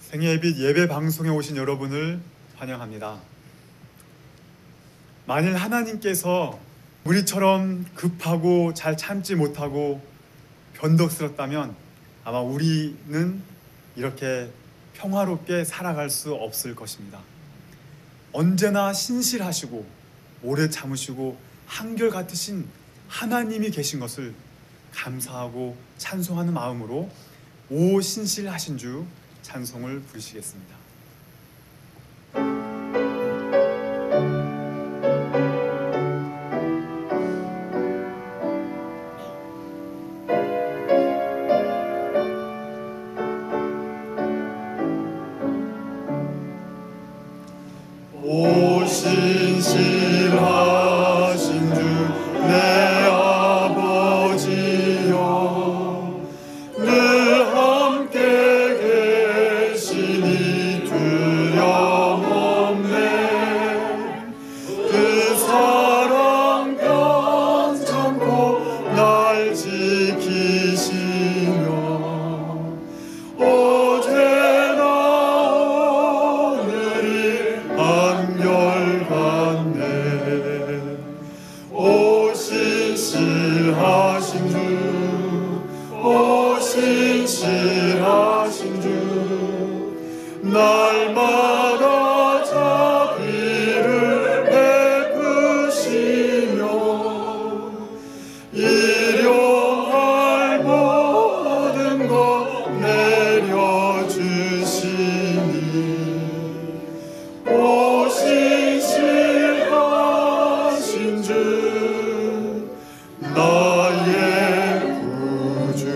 생애빛 예배 방송에 오신 여러분을 환영합니다. 만일 하나님께서 우리처럼 급하고 잘 참지 못하고 변덕스럽다면 아마 우리는 이렇게 평화롭게 살아갈 수 없을 것입니다. 언제나 신실하시고 오래 참으시고 한결같으신 하나님이 계신 것을 감사하고 찬송하는 마음으로 오 신실하신 주 찬송을 부르시겠습니다. 오 신실하신 주 내 아버지여, 늘 함께 계시니 두려움없네. 그 사랑 변찮고 날 지키시며 어제나 오늘이 한결같네. 오 신실하신 주, 오 신실하신 주, 날마다 자비를 베푸시며 일용할 모든 것 내려주시니 오 신실하신 주 나의 구주.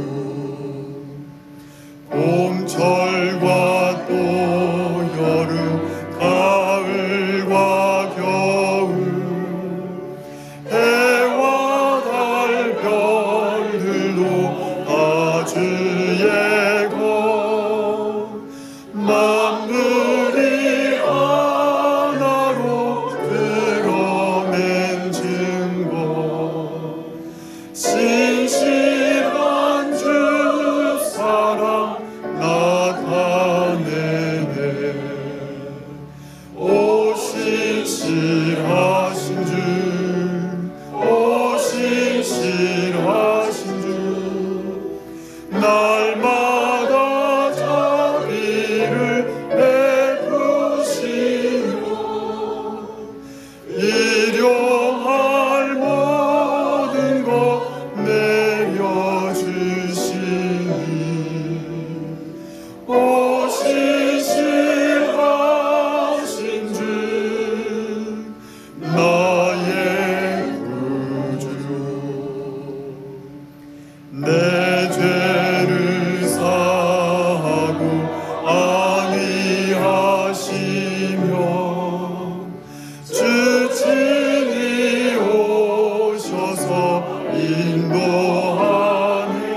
봄철과 또 여름 가을과 겨울 해와 달 별들도 다 주의 것. 만물이 하나로 드러낸 증거. 신실한 주 사랑 나타내네. 오 신실하신 주, 오 신실하신 주, 날마다 자비를 베푸시며 일용할 모든 것 내려주시니 오 신실하신 주 나의 구주. 내 죄를 사하고 안위하시며 주 친히 오셔서 인도하네.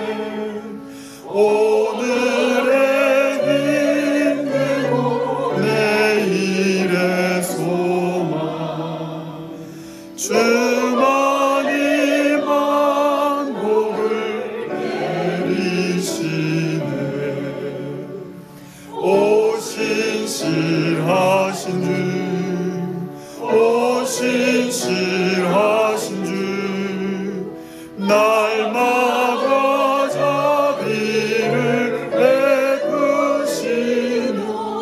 오늘의 힘들고 내일의 소망, 주만이 만복을 내리시네. 오 신실하신 주, 오 신실하신 주, 날마다 자비를 베푸시며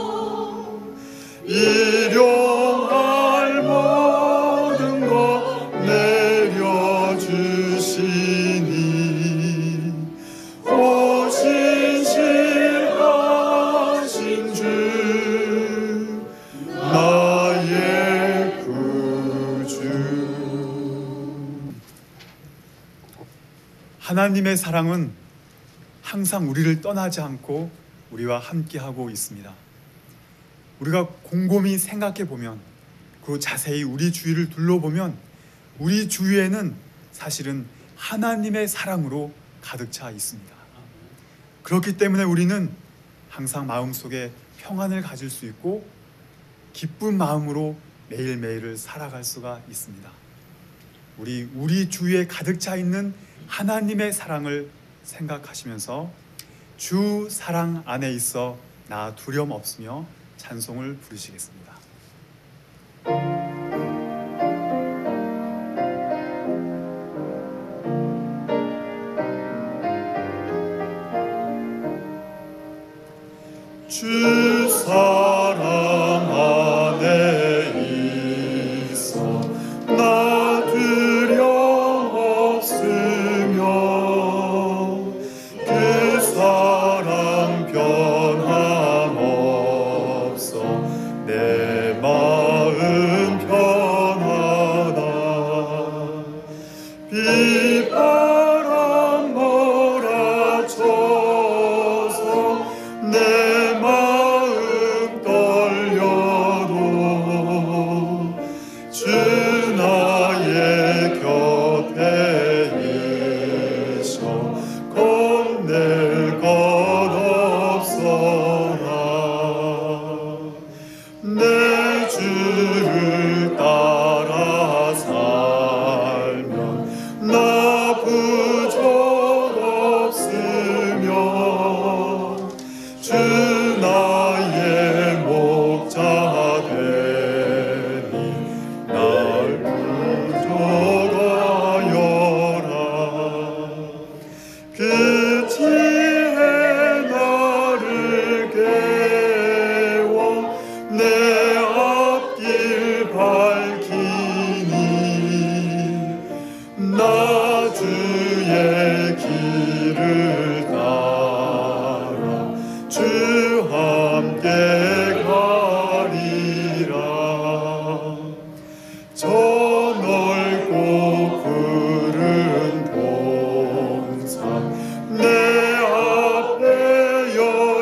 일용할 모든 것 내려주시니 오 신실하신 주 나의 구주. 하나님의 사랑은 항상 우리를 떠나지 않고 우리와 함께하고 있습니다. 우리가 곰곰이 생각해 보면, 그리고 자세히 우리 주위를 둘러보면 우리 주위에는 사실은 하나님의 사랑으로 가득 차 있습니다. 그렇기 때문에 우리는 항상 마음속에 평안을 가질 수 있고 기쁜 마음으로 매일매일을 살아갈 수가 있습니다. 우리 주위에 가득 차 있는 하나님의 사랑을 생각하시면서 주 사랑 안에 있어 나 두려움 없으며 찬송을 부르시겠습니다. 주 사랑 안에 있어 나 두려움 없으며 그 사랑 변함없어 내 마음 편하다. 비바람 몰아쳐서 내 마음 떨려도 주 나의 곁에 있어 겁낼 것 없어라. 내 주를 따라 살면 나 부족 없으며 주 나의 목자 되니 날 부족하여라. 그 지혜 나를 깨워 내 앞길 밝히니 나 주의 길을 따라 주 함께 가리라. 저 넓고 푸른 동산 내 앞에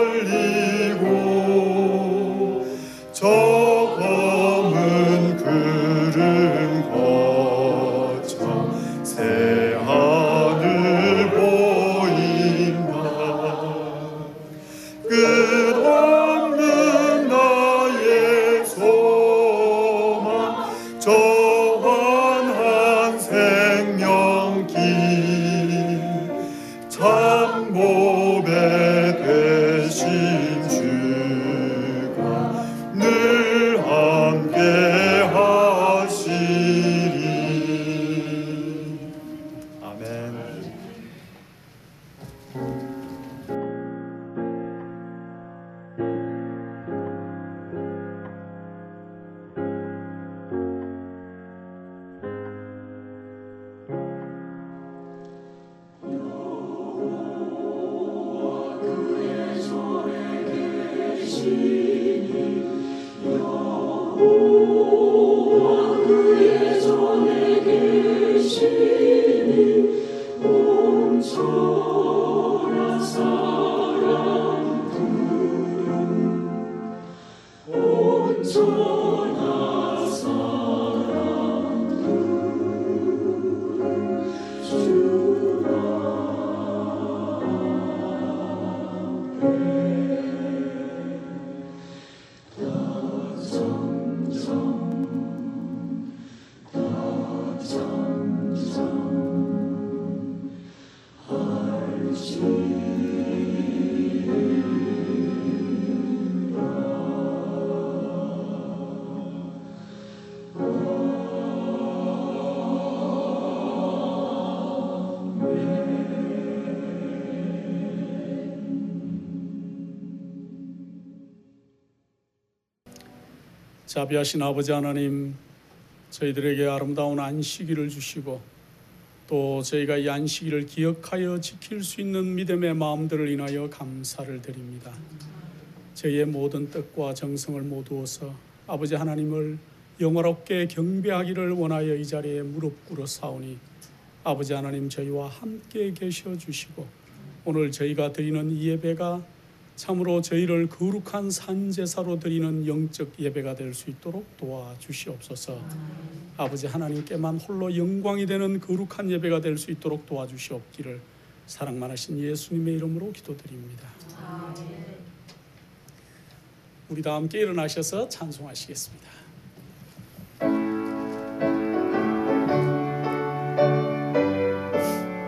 열리고 저 검은 구름 거쳐 새 하늘 보인다. 끝없는 나의 소망 정한 생명길 참 보배 되신 주가 늘 함께 하시리. 아멘. 자비하신 아버지 하나님, 저희들에게 아름다운 안식일을 주시고 또 저희가 이 안식일을 기억하여 지킬 수 있는 믿음의 마음들을 인하여 감사를 드립니다. 저희의 모든 뜻과 정성을 모두어서 아버지 하나님을 영화롭게 경배하기를 원하여 이 자리에 무릎 꿇어 사오니 아버지 하나님 저희와 함께 계셔 주시고 오늘 저희가 드리는 이 예배가 참으로 저희를 거룩한 산제사로 드리는 영적 예배가 될 수 있도록 도와주시옵소서. 아버지 하나님께만 홀로 영광이 되는 거룩한 예배가 될 수 있도록 도와주시옵기를 사랑 많으신 예수님의 이름으로 기도드립니다. 우리 다 함께 일어나셔서 찬송하시겠습니다.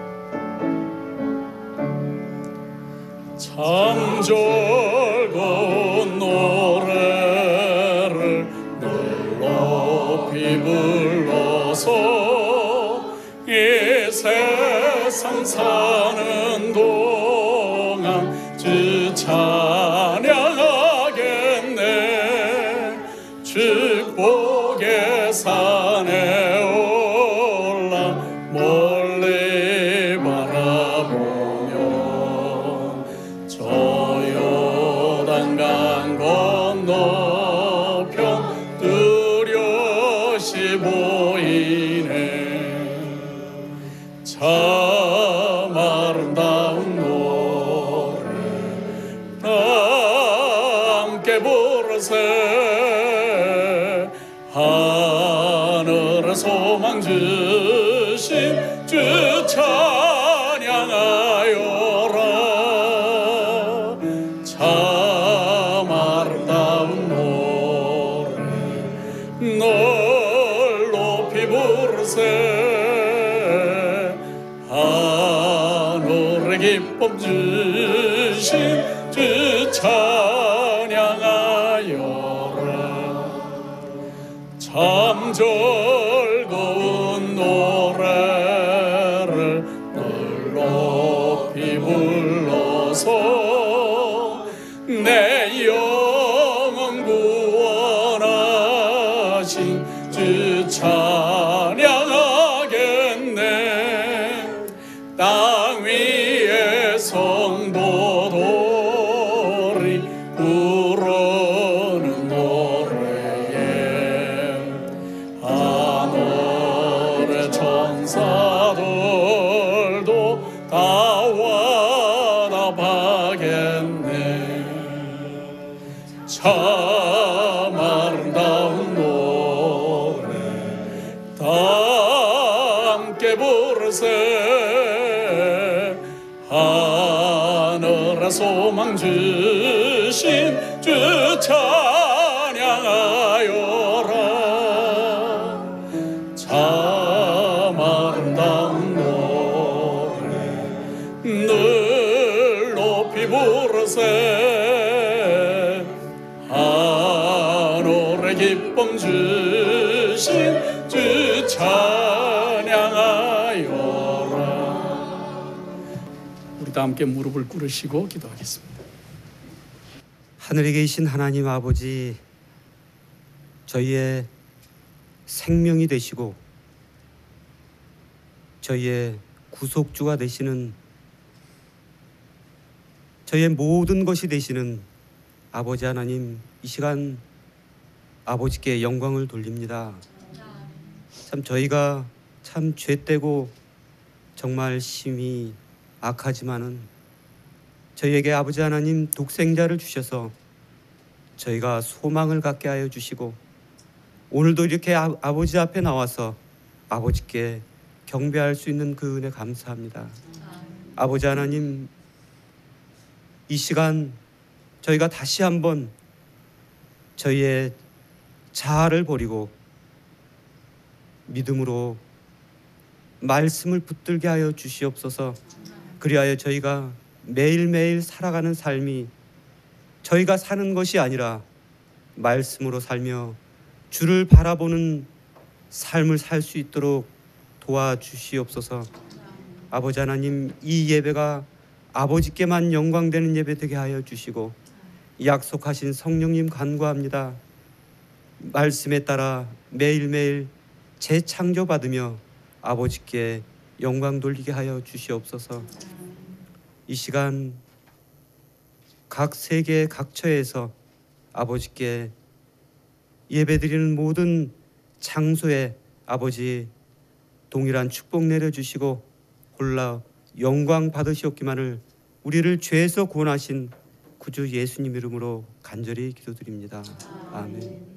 참 좋고 불러서 이 세상 사는 동안 주 찬양하겠네. 축복의 산에 올라 멀리 바라보며 저 요단강 건너편 뚜렷이 보이네. 참 아름다운 노래 함께 부르세. 하늘의 소망 주신 주 찬양하여라. 참 아름다운 노래 널 높이 부르세. 하늘의 기쁨 주신 주 찬양하여라. 참 즐거운 노래를 널 높이 불러서 내 영혼 구원하신 주 찬양하겠네. 땅 위에 성도들이 부르는 노래에 하늘의 천사들도 다 와답하겠네. 참 아름다운 노래 다 함께 부르세. 하늘의 소망 주신 주 찬양하여라. 참 아름다운 노래 늘 높이 부르세. 하늘의 기쁨 주신 주 찬양하여라. 우리 다 함께 무릎을 꿇으시고 기도하겠습니다. 하늘에 계신 하나님 아버지, 저희의 생명이 되시고 저희의 구속주가 되시는, 저희의 모든 것이 되시는 아버지 하나님, 이 시간 아버지께 영광을 돌립니다. 참 저희가 참 죄되고 정말 심히 악하지만은 저희에게 아버지 하나님 독생자를 주셔서 저희가 소망을 갖게 하여 주시고, 오늘도 이렇게 아버지 앞에 나와서 아버지께 경배할 수 있는 그 은혜 감사합니다. 아버지 하나님, 이 시간 저희가 다시 한번 저희의 자아를 버리고 믿음으로 말씀을 붙들게 하여 주시옵소서. 그리하여 저희가 매일매일 살아가는 삶이 저희가 사는 것이 아니라 말씀으로 살며 주를 바라보는 삶을 살 수 있도록 도와주시옵소서. 아버지 하나님, 이 예배가 아버지께만 영광되는 예배 되게 하여 주시고, 약속하신 성령님 간구합니다. 말씀에 따라 매일매일 재창조받으며 아버지께 영광 돌리게 하여 주시옵소서. 이 시간 각 세계 각처에서 아버지께 예배드리는 모든 장소에 아버지 동일한 축복 내려주시고 홀라 영광 받으시옵기만을 우리를 죄에서 구원하신 구주 예수님 이름으로 간절히 기도드립니다. 아멘.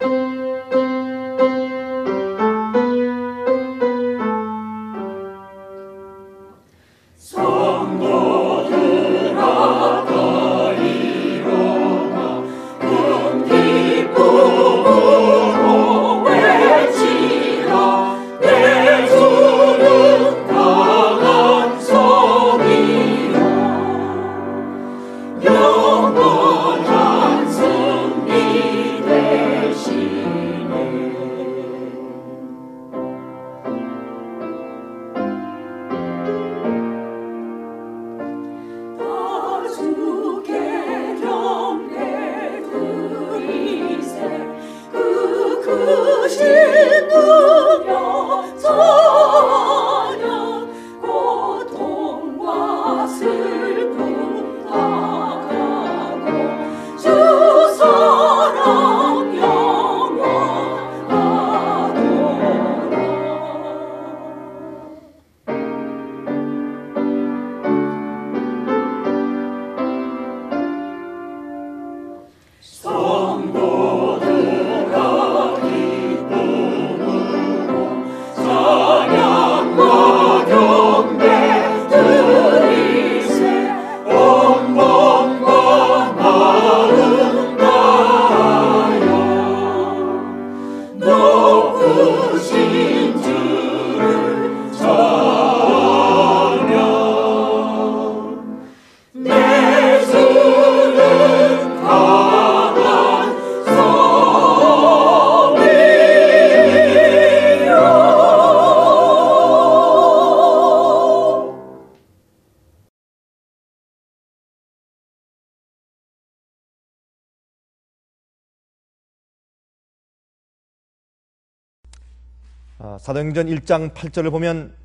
사도행전 1장 8절을 보면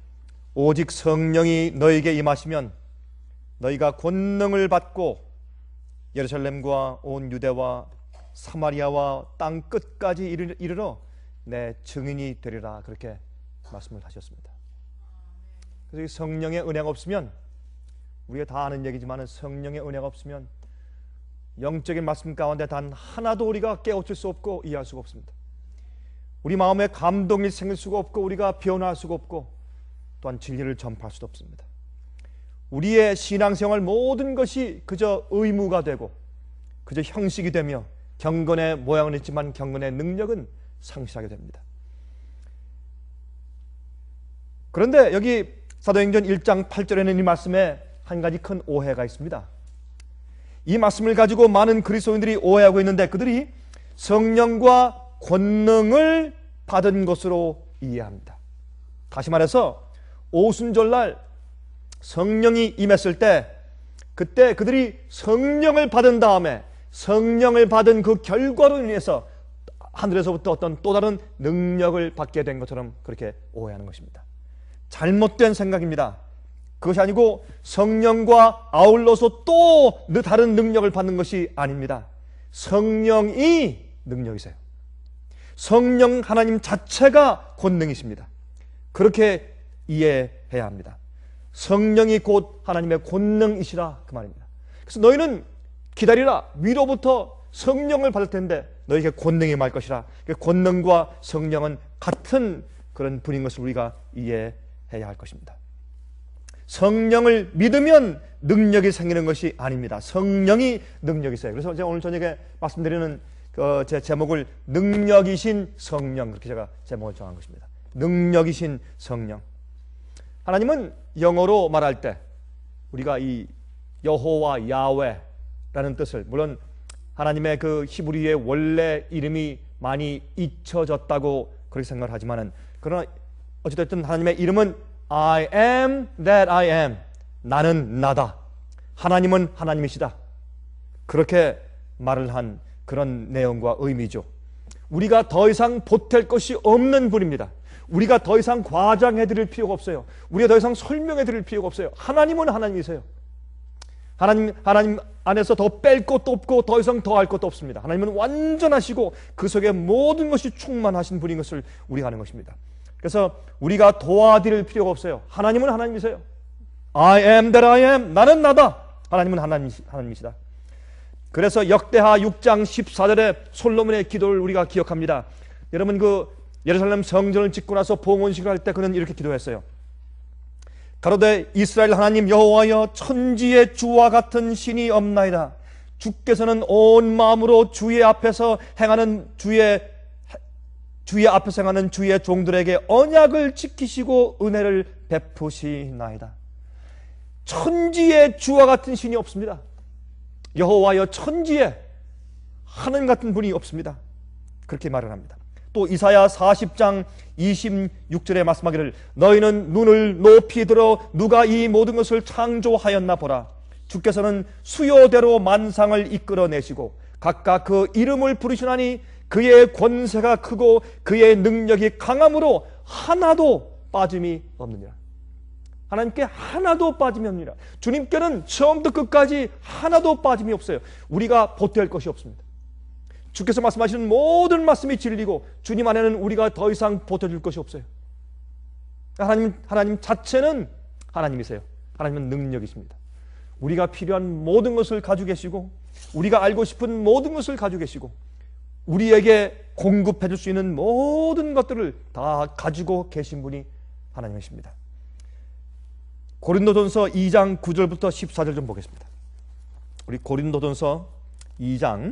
오직 성령이 너에게 임하시면 너희가 권능을 받고 예루살렘과 온 유대와 사마리아와 땅 끝까지 이르러 내 증인이 되리라, 그렇게 말씀을 하셨습니다. 그래서 이 성령의 은혜가 없으면, 우리가 다 아는 얘기지만 성령의 은혜가 없으면 영적인 말씀 가운데 단 하나도 우리가 깨우칠 수 없고 이해할 수가 없습니다. 우리 마음에 감동이 생길 수가 없고 우리가 변화할 수가 없고 또한 진리를 전파할 수도 없습니다. 우리의 신앙생활 모든 것이 그저 의무가 되고 그저 형식이 되며 경건의 모양은 있지만 경건의 능력은 상실하게 됩니다. 그런데 여기 사도행전 1장 8절에는 이 말씀에 한 가지 큰 오해가 있습니다. 이 말씀을 가지고 많은 그리스도인들이 오해하고 있는데, 그들이 성령과 권능을 받은 것으로 이해합니다. 다시 말해서 오순절날 성령이 임했을 때, 그때 그들이 성령을 받은 다음에 성령을 받은 그 결과로 인해서 하늘에서부터 어떤 또 다른 능력을 받게 된 것처럼 그렇게 오해하는 것입니다. 잘못된 생각입니다. 그것이 아니고 성령과 아울러서 또 다른 능력을 받는 것이 아닙니다. 성령이 능력이세요. 성령 하나님 자체가 권능이십니다. 그렇게 이해해야 합니다. 성령이 곧 하나님의 권능이시라, 그 말입니다. 그래서 너희는 기다리라, 위로부터 성령을 받을 텐데 너희에게 권능이 임할 것이라. 권능과 성령은 같은 그런 분인 것을 우리가 이해해야 할 것입니다. 성령을 믿으면 능력이 생기는 것이 아닙니다. 성령이 능력이세요. 그래서 제가 오늘 저녁에 말씀드리는 제 제목을 능력이신 성령, 그렇게 제가 제목을 정한 것입니다. 능력이신 성령. 하나님은 영어로 말할 때 우리가 이 여호와 야훼라는 뜻을, 물론 하나님의 그 히브리의 원래 이름이 많이 잊혀졌다고 그렇게 생각을 하지만은, 그러나 어찌됐든 하나님의 이름은 I am that I am, 나는 나다. 하나님은 하나님이시다. 그렇게 말을 한 그런 내용과 의미죠. 우리가 더 이상 보탤 것이 없는 분입니다. 우리가 더 이상 과장해 드릴 필요가 없어요. 우리가 더 이상 설명해 드릴 필요가 없어요. 하나님은 하나님이세요. 하나님 안에서 더 뺄 것도 없고 더 이상 더 할 것도 없습니다. 하나님은 완전하시고 그 속에 모든 것이 충만하신 분인 것을 우리가 아는 것입니다. 그래서 우리가 도와드릴 필요가 없어요. 하나님은 하나님이세요. I am that I am, 나는 나다. 하나님은 하나님이시다. 그래서 역대하 6장 14절의 솔로몬의 기도를 우리가 기억합니다. 여러분, 그 예루살렘 성전을 짓고 나서 봉헌식을 할 때 그는 이렇게 기도했어요. 가로되 이스라엘 하나님 여호와여, 천지의 주와 같은 신이 없나이다. 주께서는 온 마음으로 주의 앞에서 행하는 주의 종들에게 언약을 지키시고 은혜를 베푸시나이다. 천지의 주와 같은 신이 없습니다. 여호와여, 천지에 하나님 같은 분이 없습니다. 그렇게 말을 합니다. 또 이사야 40장 26절에 말씀하기를 너희는 눈을 높이 들어 누가 이 모든 것을 창조하였나 보라. 주께서는 수요대로 만상을 이끌어내시고 각각 그 이름을 부르시나니 그의 권세가 크고 그의 능력이 강함으로 하나도 빠짐이 없느니라. 하나님께 하나도 빠짐이 없느니라. 주님께는 처음부터 끝까지 하나도 빠짐이 없어요. 우리가 보태할 것이 없습니다. 주께서 말씀하시는 모든 말씀이 진리고 주님 안에는 우리가 더 이상 보태줄 것이 없어요. 하나님 자체는 하나님이세요. 하나님은 능력이십니다. 우리가 필요한 모든 것을 가지고 계시고 우리가 알고 싶은 모든 것을 가지고 계시고 우리에게 공급해 줄 수 있는 모든 것들을 다 가지고 계신 분이 하나님이십니다. 고린도전서 2장 9절부터 14절 좀 보겠습니다. 우리 고린도전서 2장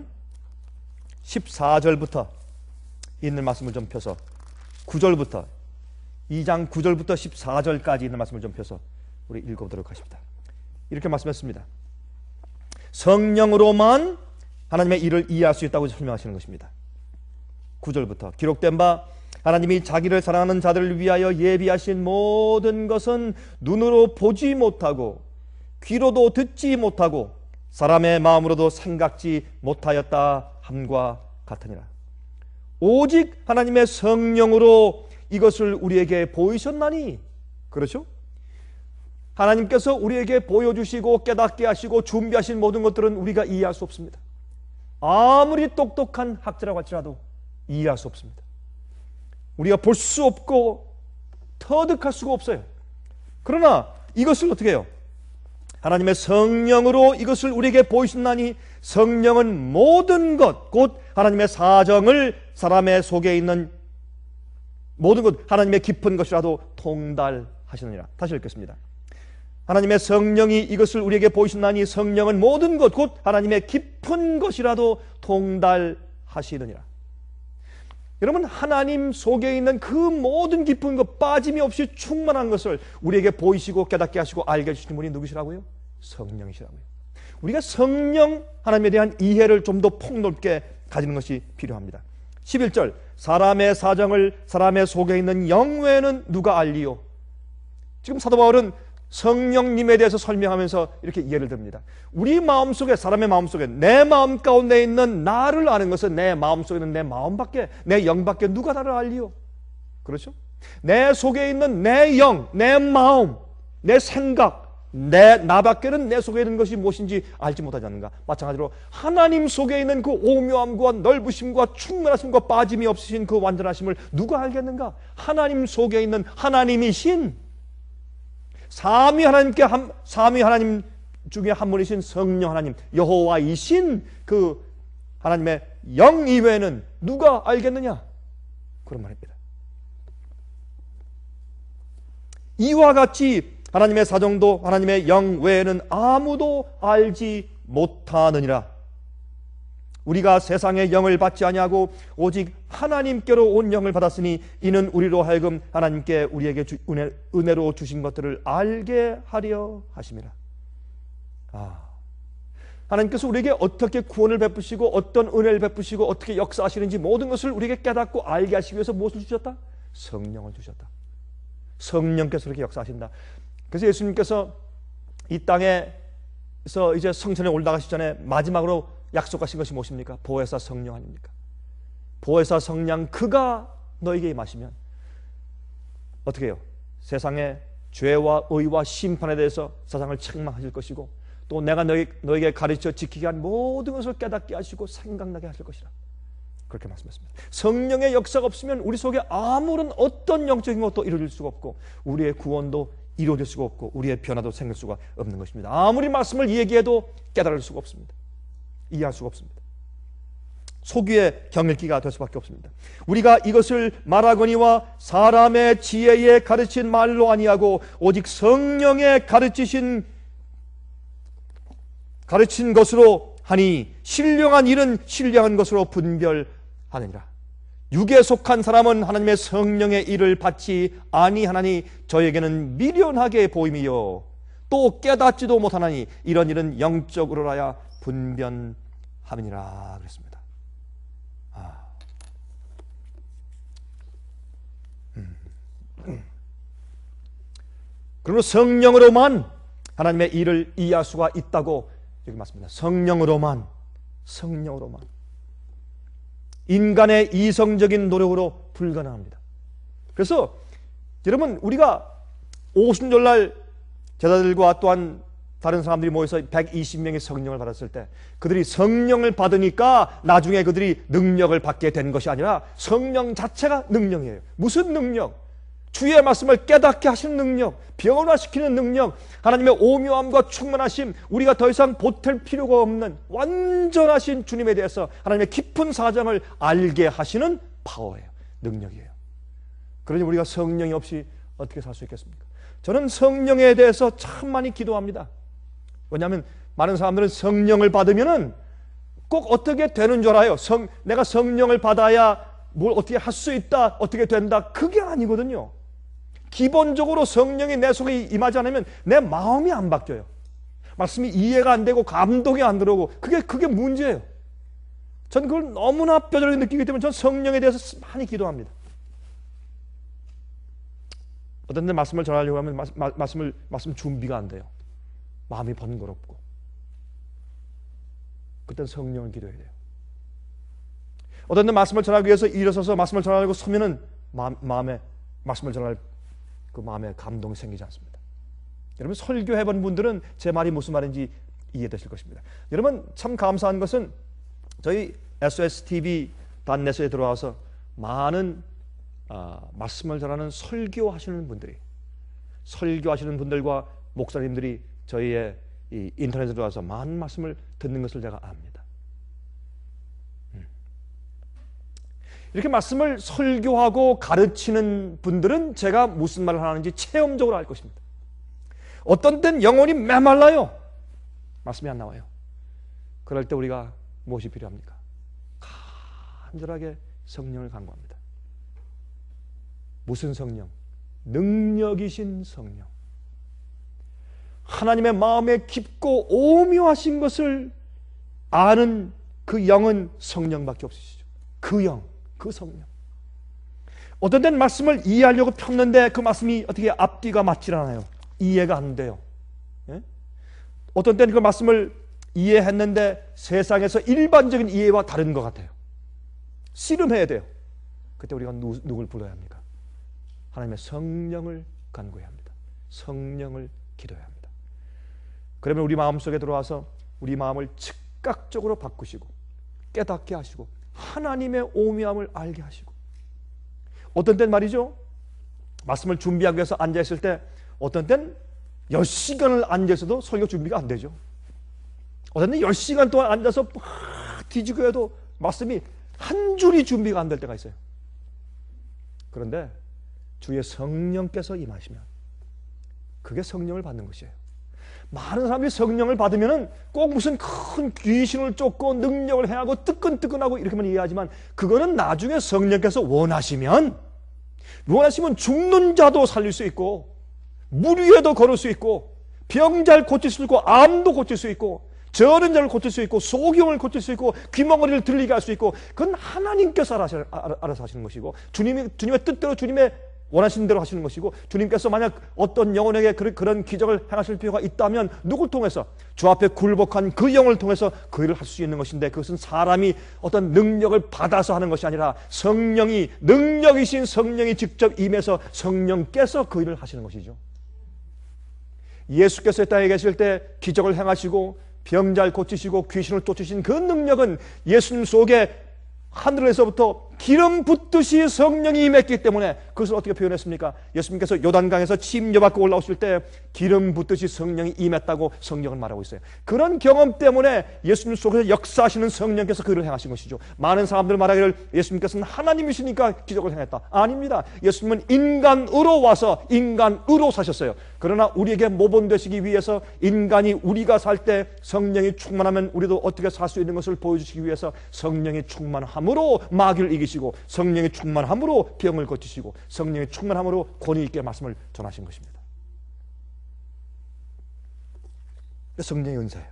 14절부터 있는 말씀을 좀 펴서 9절부터 2장 9절부터 14절까지 있는 말씀을 좀 펴서 우리 읽어보도록 하십니다. 이렇게 말씀했습니다. 성령으로만 하나님의 일을 이해할 수 있다고 설명하시는 것입니다. 9절부터 기록된 바 하나님이 자기를 사랑하는 자들을 위하여 예비하신 모든 것은 눈으로 보지 못하고 귀로도 듣지 못하고 사람의 마음으로도 생각지 못하였다 함과 같으니라. 오직 하나님의 성령으로 이것을 우리에게 보이셨나니. 그렇죠? 하나님께서 우리에게 보여주시고 깨닫게 하시고 준비하신 모든 것들은 우리가 이해할 수 없습니다. 아무리 똑똑한 학자라고 할지라도 이해할 수 없습니다. 우리가 볼 수 없고 터득할 수가 없어요. 그러나 이것을 어떻게 해요? 하나님의 성령으로 이것을 우리에게 보이신다니 성령은 모든 것, 곧 하나님의 사정을 사람의 속에 있는 모든 것, 하나님의 깊은 것이라도 통달하시느니라. 다시 읽겠습니다. 하나님의 성령이 이것을 우리에게 보이신다니 성령은 모든 것, 곧 하나님의 깊은 것이라도 통달하시느니라. 여러분, 하나님 속에 있는 그 모든 깊은 것, 빠짐이 없이 충만한 것을 우리에게 보이시고 깨닫게 하시고 알게 해주시는 분이 누구시라고요? 성령이시라고요. 우리가 성령 하나님에 대한 이해를 좀 더 폭넓게 가지는 것이 필요합니다. 11절 사람의 사정을 사람의 속에 있는 영 외에는 누가 알리요? 지금 사도 바울은 성령님에 대해서 설명하면서 이렇게 이해를 듭니다. 우리 마음속에, 사람의 마음속에, 내 마음 가운데 있는 나를 아는 것은 내 마음속에 있는 내 마음밖에, 내 영밖에 누가 나를 알리요? 그렇죠? 내 속에 있는 내 영, 내 마음, 내 생각, 나밖에는 내 속에 있는 것이 무엇인지 알지 못하지 않는가? 마찬가지로 하나님 속에 있는 그 오묘함과 넓으심과 충만하심과 빠짐이 없으신 그 완전하심을 누가 알겠는가? 하나님 속에 있는 하나님이신 삼위 하나님 중에 한 분이신 성령 하나님 여호와이신 그 하나님의 영 이외에는 누가 알겠느냐? 그런 말입니다. 이와 같이 하나님의 사정도 하나님의 영 외에는 아무도 알지 못하느니라. 우리가 세상의 영을 받지 아니하고 오직 하나님께로 온 영을 받았으니 이는 우리로 하여금 하나님께 우리에게 은혜로 주신 것들을 알게 하려 하심이라. 하나님께서 우리에게 어떻게 구원을 베푸시고 어떤 은혜를 베푸시고 어떻게 역사하시는지 모든 것을 우리에게 깨닫고 알게 하시기 위해서 무엇을 주셨다? 성령을 주셨다. 성령께서 그렇게 역사하신다. 그래서 예수님께서 이 땅에서 이제 성전에 올라가시기 전에 마지막으로 약속하신 것이 무엇입니까? 보혜사 성령 아닙니까? 보혜사 성령 그가 너에게 임하시면 어떻게 해요? 세상의 죄와 의와 심판에 대해서 세상을 책망하실 것이고 또 내가 너에게 가르쳐 지키게 한 모든 것을 깨닫게 하시고 생각나게 하실 것이라. 그렇게 말씀했습니다. 성령의 역사가 없으면 우리 속에 아무런 어떤 영적인 것도 이루어질 수가 없고 우리의 구원도 이루어질 수가 없고 우리의 변화도 생길 수가 없는 것입니다. 아무리 말씀을 얘기해도 깨달을 수가 없습니다. 이해할 수가 없습니다. 소규의 경읽기가 될 수밖에 없습니다. 우리가 이것을 말하거니와 사람의 지혜에 가르친 말로 아니하고 오직 성령의 가르친 것으로 하니 신령한 일은 신령한 것으로 분별하느니라. 육에 속한 사람은 하나님의 성령의 일을 받지 아니하나니 저에게는 미련하게 보임이요 또 깨닫지도 못하나니 이런 일은 영적으로라야 분변함이니라 그랬습니다. 그러므로 성령으로만 하나님의 일을 이해할 수가 있다고 여기 맞습니다. 성령으로만. 인간의 이성적인 노력으로 불가능합니다. 그래서 여러분, 우리가 오순절날 제자들과 또한 다른 사람들이 모여서 120명의 성령을 받았을 때 그들이 성령을 받으니까 나중에 그들이 능력을 받게 된 것이 아니라 성령 자체가 능력이에요. 무슨 능력? 주의 말씀을 깨닫게 하시는 능력, 변화시키는 능력, 하나님의 오묘함과 충만하심, 우리가 더 이상 보탤 필요가 없는 완전하신 주님에 대해서 하나님의 깊은 사정을 알게 하시는 파워예요. 능력이에요. 그러니 우리가 성령이 없이 어떻게 살 수 있겠습니까? 저는 성령에 대해서 참 많이 기도합니다. 왜냐하면 많은 사람들은 성령을 받으면은 꼭 어떻게 되는 줄 알아요. 내가 성령을 받아야 뭘 어떻게 할 수 있다, 어떻게 된다. 그게 아니거든요. 기본적으로 성령이 내 속에 임하지 않으면 내 마음이 안 바뀌어요. 말씀이 이해가 안 되고 감동이 안 들어오고 그게 문제예요. 전 그걸 너무나 뼈저리게 느끼기 때문에 전 성령에 대해서 많이 기도합니다. 어떤 때 말씀을 전하려고 하면 말씀 준비가 안 돼요. 마음이 번거롭고 그땐 성령을 기도해야 돼요. 어떤 때 말씀을 전하기 위해서 일어서서 말씀을 전하려고 서면은 마음에 말씀을 전할 그 마음에 감동이 생기지 않습니다. 여러분, 설교해본 분들은 제 말이 무슨 말인지 이해되실 것입니다. 여러분, 참 감사한 것은 저희 SOSTV.net에 들어와서 많은 말씀을 전하는 설교하시는 분들과 목사님들이 저희의 이 인터넷에 들어와서 많은 말씀을 듣는 것을 제가 압니다. 이렇게 말씀을 설교하고 가르치는 분들은 제가 무슨 말을 하는지 체험적으로 알 것입니다. 어떤 땐 영혼이 메말라요. 말씀이 안 나와요. 그럴 때 우리가 무엇이 필요합니까? 간절하게 성령을 간구합니다. 무슨 성령? 능력이신 성령. 하나님의 마음에 깊고 오묘하신 것을 아는 그 영은 성령밖에 없으시죠. 그 영, 그 성령. 어떤 때는 말씀을 이해하려고 폈는데 그 말씀이 어떻게 앞뒤가 맞질 않아요. 이해가 안 돼요. 예? 어떤 때는 그 말씀을 이해했는데 세상에서 일반적인 이해와 다른 것 같아요. 씨름해야 돼요. 그때 우리가 누굴 불러야 합니까? 하나님의 성령을 간구해야 합니다. 성령을 기도해야 합니다. 그러면 우리 마음속에 들어와서 우리 마음을 즉각적으로 바꾸시고 깨닫게 하시고 하나님의 오묘함을 알게 하시고, 어떤 때는 말이죠, 말씀을 준비하기 위해서 앉아있을 때 어떤 때는 10시간을 앉아있어도 설교 준비가 안 되죠. 어떤 때는 10시간 동안 앉아서 막 뒤지고 해도 말씀이 한 줄이 준비가 안 될 때가 있어요. 그런데 주의 성령께서 임하시면 그게 성령을 받는 것이에요. 많은 사람들이 성령을 받으면 꼭 무슨 큰 귀신을 쫓고 능력을 행하고 뜨끈뜨끈하고 이렇게만 이해하지만, 그거는 나중에 성령께서 원하시면 죽는 자도 살릴 수 있고, 물 위에도 걸을 수 있고, 병자를 고칠 수 있고, 암도 고칠 수 있고, 저런 자를 고칠 수 있고, 소경을 고칠 수 있고, 귀멍거리를 들리게 할 수 있고, 그건 하나님께서 알아서 하시는 것이고, 주님의 뜻대로 주님의 원하시는 대로 하시는 것이고, 주님께서 만약 어떤 영혼에게 그런 기적을 행하실 필요가 있다면 누굴 통해서? 주 앞에 굴복한 그 영혼을 통해서 그 일을 할 수 있는 것인데, 그것은 사람이 어떤 능력을 받아서 하는 것이 아니라 성령이, 능력이신 성령이 직접 임해서 성령께서 그 일을 하시는 것이죠. 예수께서 이 땅에 계실 때 기적을 행하시고 병자를 고치시고 귀신을 쫓으신 그 능력은 예수님 속에 하늘에서부터 기름 붓듯이 성령이 임했기 때문에 그것을 어떻게 표현했습니까? 예수님께서 요단강에서 침례받고 올라오실 때 기름 붓듯이 성령이 임했다고 성경은 말하고 있어요. 그런 경험 때문에 예수님 속에서 역사하시는 성령께서 그를 행하신 것이죠. 많은 사람들 말하기를 예수님께서는 하나님이시니까 기적을 행했다. 아닙니다. 예수님은 인간으로 와서 인간으로 사셨어요. 그러나 우리에게 모본 되시기 위해서 인간이 우리가 살 때 성령이 충만하면 우리도 어떻게 살 수 있는 것을 보여주시기 위해서 성령이 충만함으로 마귀를 이기시고 성령이 충만함으로 병을 고치시고 성령이 충만함으로 권위 있게 말씀을 전하신 것입니다. 성령의 은사예요.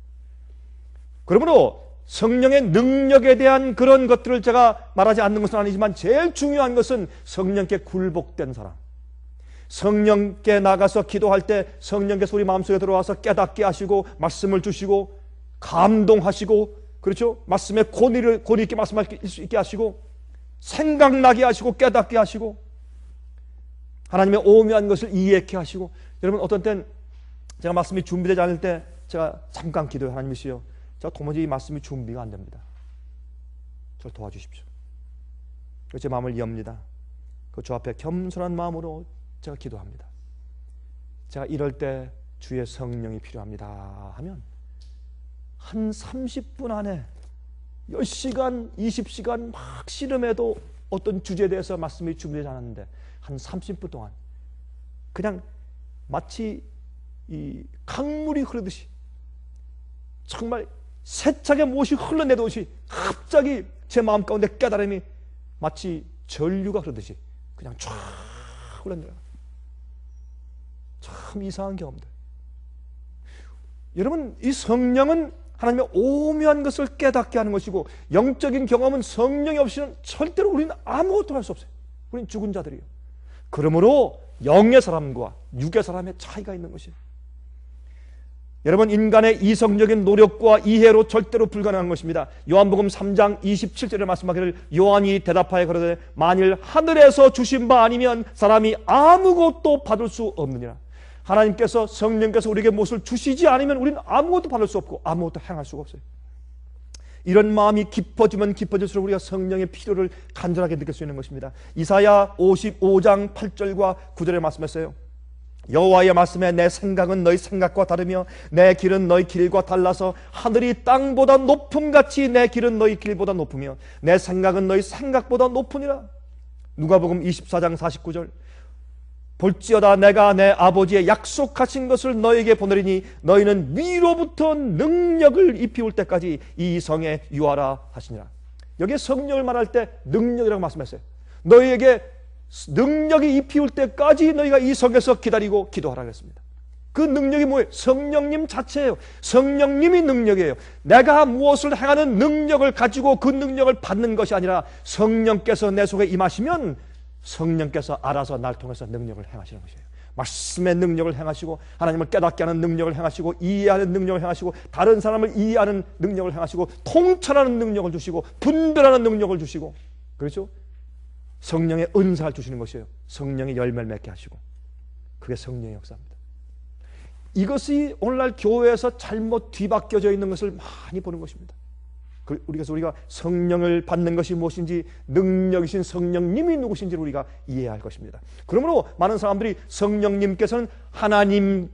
그러므로 성령의 능력에 대한 그런 것들을 제가 말하지 않는 것은 아니지만 제일 중요한 것은 성령께 굴복된 사람, 성령께 나가서 기도할 때 성령께서 우리 마음속에 들어와서 깨닫게 하시고 말씀을 주시고 감동하시고, 그렇죠? 말씀에 권위 있게 말씀할 수 있게 하시고 생각나게 하시고 깨닫게 하시고 하나님의 오묘한 것을 이해케 하시고. 여러분, 어떤 때는 제가 말씀이 준비되지 않을 때 제가 잠깐 기도해요. 하나님이시여, 제가 도무지 이 말씀이 준비가 안 됩니다. 저를 도와주십시오. 제 마음을 엽니다. 그 주 앞에 겸손한 마음으로 제가 기도합니다. 제가 이럴 때 주의 성령이 필요합니다 하면 한 30분 안에 10시간, 20시간 막 씨름해도 어떤 주제에 대해서 말씀이 준비되지 않았는데 한 30분 동안 그냥 마치 이 강물이 흐르듯이 정말 세차게 무엇이 흘러내듯이 갑자기 제 마음 가운데 깨달음이 마치 전류가 흐르듯이 그냥 쫙 흘러내려가. 참 이상한 경험들. 여러분, 이 성령은 하나님의 오묘한 것을 깨닫게 하는 것이고 영적인 경험은 성령이 없이는 절대로 우리는 아무것도 할 수 없어요. 우리는 죽은 자들이에요. 그러므로 영의 사람과 육의 사람의 차이가 있는 것이에요. 여러분, 인간의 이성적인 노력과 이해로 절대로 불가능한 것입니다. 요한복음 3장 27절에 말씀하기를 요한이 대답하여 그러되 만일 하늘에서 주신 바 아니면 사람이 아무것도 받을 수 없느니라. 하나님께서 성령께서 우리에게 무엇을 주시지 않으면 우리는 아무것도 받을 수 없고 아무것도 행할 수가 없어요. 이런 마음이 깊어지면 깊어질수록 우리가 성령의 필요를 간절하게 느낄 수 있는 것입니다. 이사야 55장 8절과 9절에 말씀했어요. 여호와의 말씀에 내 생각은 너희 생각과 다르며 내 길은 너희 길과 달라서 하늘이 땅보다 높음같이 내 길은 너희 길보다 높으며 내 생각은 너희 생각보다 높으니라. 누가복음 24장 49절 볼지어다 내가 내 아버지의 약속하신 것을 너에게 보내리니 너희는 위로부터 능력을 입히올 때까지 이 성에 유하라 하시니라. 여기에 성령을 말할 때 능력이라고 말씀했어요. 너희에게 능력이 입히올 때까지 너희가 이 성에서 기다리고 기도하라 그랬습니다. 그 능력이 뭐예요? 성령님 자체예요. 성령님이 능력이에요. 내가 무엇을 행하는 능력을 가지고 그 능력을 받는 것이 아니라 성령께서 내 속에 임하시면 성령께서 알아서 날 통해서 능력을 행하시는 것이에요. 말씀의 능력을 행하시고 하나님을 깨닫게 하는 능력을 행하시고 이해하는 능력을 행하시고 다른 사람을 이해하는 능력을 행하시고 통찰하는 능력을 주시고 분별하는 능력을 주시고, 그렇죠? 성령의 은사를 주시는 것이에요. 성령의 열매를 맺게 하시고. 그게 성령의 역사입니다. 이것이 오늘날 교회에서 잘못 뒤바뀌어져 있는 것을 많이 보는 것입니다. 그래서 우리가 성령을 받는 것이 무엇인지, 능력이신 성령님이 누구신지를 우리가 이해해야 할 것입니다. 그러므로 많은 사람들이 성령님께서는 하나님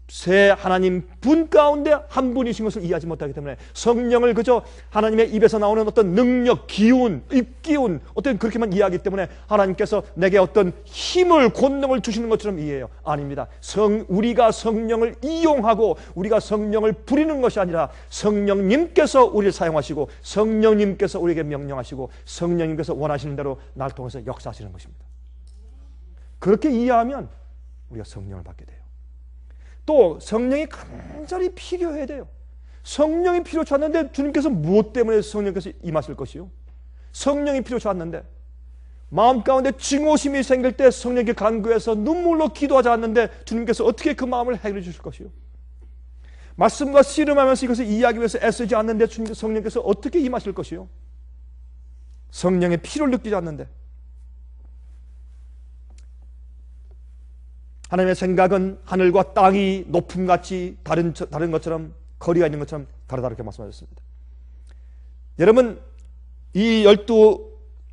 분 가운데 한 분이신 것을 이해하지 못하기 때문에 성령을 그저 하나님의 입에서 나오는 어떤 능력, 기운, 입기운, 어떤 그렇게만 이해하기 때문에 하나님께서 내게 어떤 힘을, 권능을 주시는 것처럼 이해해요. 아닙니다. 우리가 성령을 이용하고 우리가 성령을 부리는 것이 아니라 성령님께서 우리를 사용하시고 성령님께서 우리에게 명령하시고 성령님께서 원하시는 대로 날 통해서 역사하시는 것입니다. 그렇게 이해하면 우리가 성령을 받게 돼요. 또 성령이 간절히 필요해야 돼요. 성령이 필요치 않는데 주님께서 무엇 때문에 성령께서 임하실 것이요? 성령이 필요치 않는데 마음 가운데 증오심이 생길 때 성령께 간구해서 눈물로 기도하지 않는데 주님께서 어떻게 그 마음을 해결해 주실 것이요? 말씀과 씨름하면서 이것을 이해하기 위해서 애쓰지 않는데 성령께서 어떻게 임하실 것이요? 성령의 필요를 느끼지 않는데. 하나님의 생각은 하늘과 땅이 높음같이 다른 것처럼 거리가 있는 것처럼 다르다 이렇게 말씀하셨습니다. 여러분, 이 12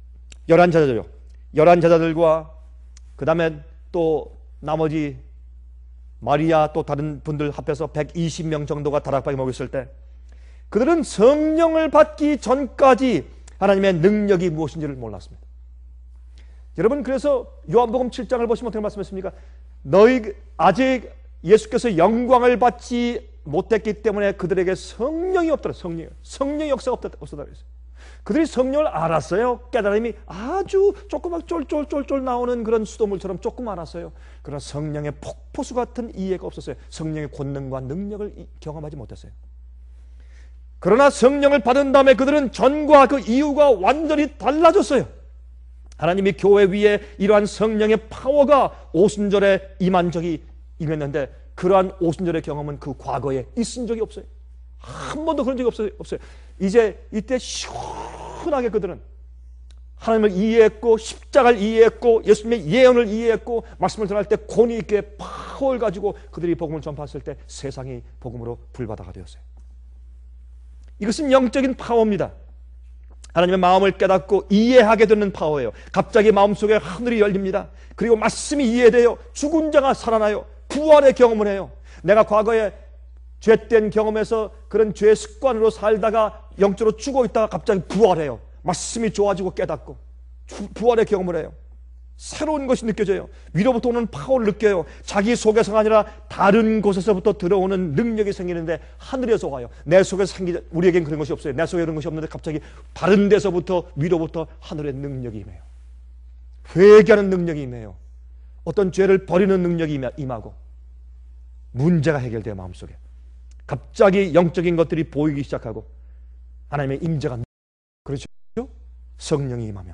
열한 제자죠. 11제자들과 그 다음에 또 나머지 마리아 또 다른 분들 합해서 120명 정도가 다락방에 모였을 때 그들은 성령을 받기 전까지 하나님의 능력이 무엇인지를 몰랐습니다. 여러분, 그래서 요한복음 7장을 보시면 어떻게 말씀했습니까? 너희 아직 예수께서 영광을 받지 못했기 때문에 그들에게 성령이 없더라. 성령의 역사가 없었다 그랬어요. 그들이 성령을 알았어요. 깨달음이 아주 조그맣게 쫄쫄쫄쫄 나오는 그런 수돗물처럼 조금 알았어요. 그러나 성령의 폭포수 같은 이해가 없었어요. 성령의 권능과 능력을 경험하지 못했어요. 그러나 성령을 받은 다음에 그들은 전과 그 이유가 완전히 달라졌어요. 하나님이 교회 위에 이러한 성령의 파워가 오순절에 임한 적이 임했는데 그러한 오순절의 경험은 그 과거에 있은 적이 없어요. 한 번도 그런 적이 없어요. 이제 이때 시원하게 그들은 하나님을 이해했고 십자가를 이해했고 예수님의 예언을 이해했고 말씀을 전할 때 권위 있게 파워를 가지고 그들이 복음을 전파했을 때 세상이 복음으로 불바다가 되었어요. 이것은 영적인 파워입니다. 하나님의 마음을 깨닫고 이해하게 되는 파워예요. 갑자기 마음속에 하늘이 열립니다. 그리고 말씀이 이해돼요. 죽은 자가 살아나요. 부활의 경험을 해요. 내가 과거에 죄된 경험에서 그런 죄의 습관으로 살다가 영적으로 죽어 있다가 갑자기 부활해요. 말씀이 좋아지고 깨닫고 부활의 경험을 해요. 새로운 것이 느껴져요. 위로부터 오는 파워를 느껴요. 자기 속에서가 아니라 다른 곳에서부터 들어오는 능력이 생기는데 하늘에서 와요. 내 속에서 우리에겐 그런 것이 없어요. 내 속에 그런 것이 없는데 갑자기 다른 데서부터 위로부터 하늘의 능력이 임해요. 회개하는 능력이 임해요. 어떤 죄를 버리는 능력이 임하고 문제가 해결돼요. 마음속에 갑자기 영적인 것들이 보이기 시작하고 하나님의 임재가, 그렇죠? 성령이 임하면.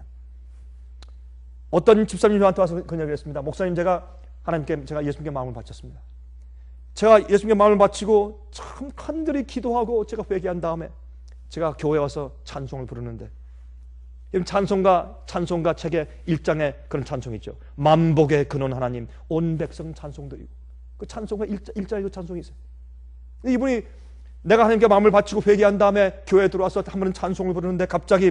어떤 집사님이 저한테 와서 그런 얘기를 했습니다. 목사님, 제가 예수님께 마음을 바쳤습니다. 제가 예수님께 마음을 바치고 참 간절히 기도하고 제가 회개한 다음에 제가 교회 와서 찬송을 부르는데, 찬송가 책의 1장에 그런 찬송이 있죠. 만복의 근원 하나님 온 백성 찬송드리고, 그 찬송가 1장에 그 찬송이 있어요. 이분이 내가 하나님께 마음을 바치고 회개한 다음에 교회에 들어와서 한 번은 찬송을 부르는데 갑자기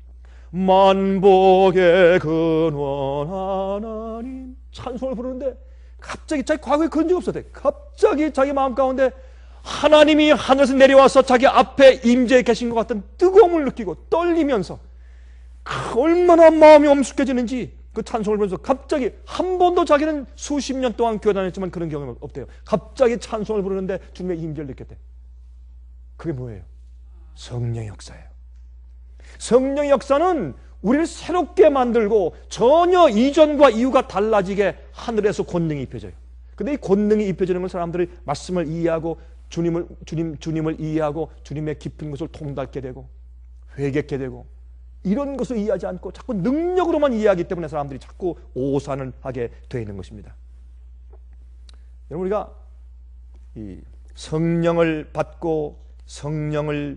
만복의 근원 하나님 찬송을 부르는데 갑자기 자기 과거에 그런 적이 없었대. 갑자기 자기 마음 가운데 하나님이 하늘에서 내려와서 자기 앞에 임재해 계신 것 같은 뜨거움을 느끼고 떨리면서 얼마나 마음이 엄숙해지는지 그 찬송을 부르면서 갑자기 한 번도 자기는 수십 년 동안 교회 다녔지만 그런 경험이 없대요. 갑자기 찬송을 부르는데 주님의 임재를 느꼈대. 그게 뭐예요? 성령의 역사예요. 성령의 역사는 우리를 새롭게 만들고 전혀 이전과 이유가 달라지게 하늘에서 권능이 입혀져요. 근데 이 권능이 입혀지는 건 사람들이 말씀을 이해하고 주님을 이해하고 주님의 깊은 것을 통달게 되고 회개하게 되고 이런 것을 이해하지 않고 자꾸 능력으로만 이해하기 때문에 사람들이 자꾸 오산을 하게 되어 있는 것입니다. 여러분, 우리가 이 성령을 받고 성령에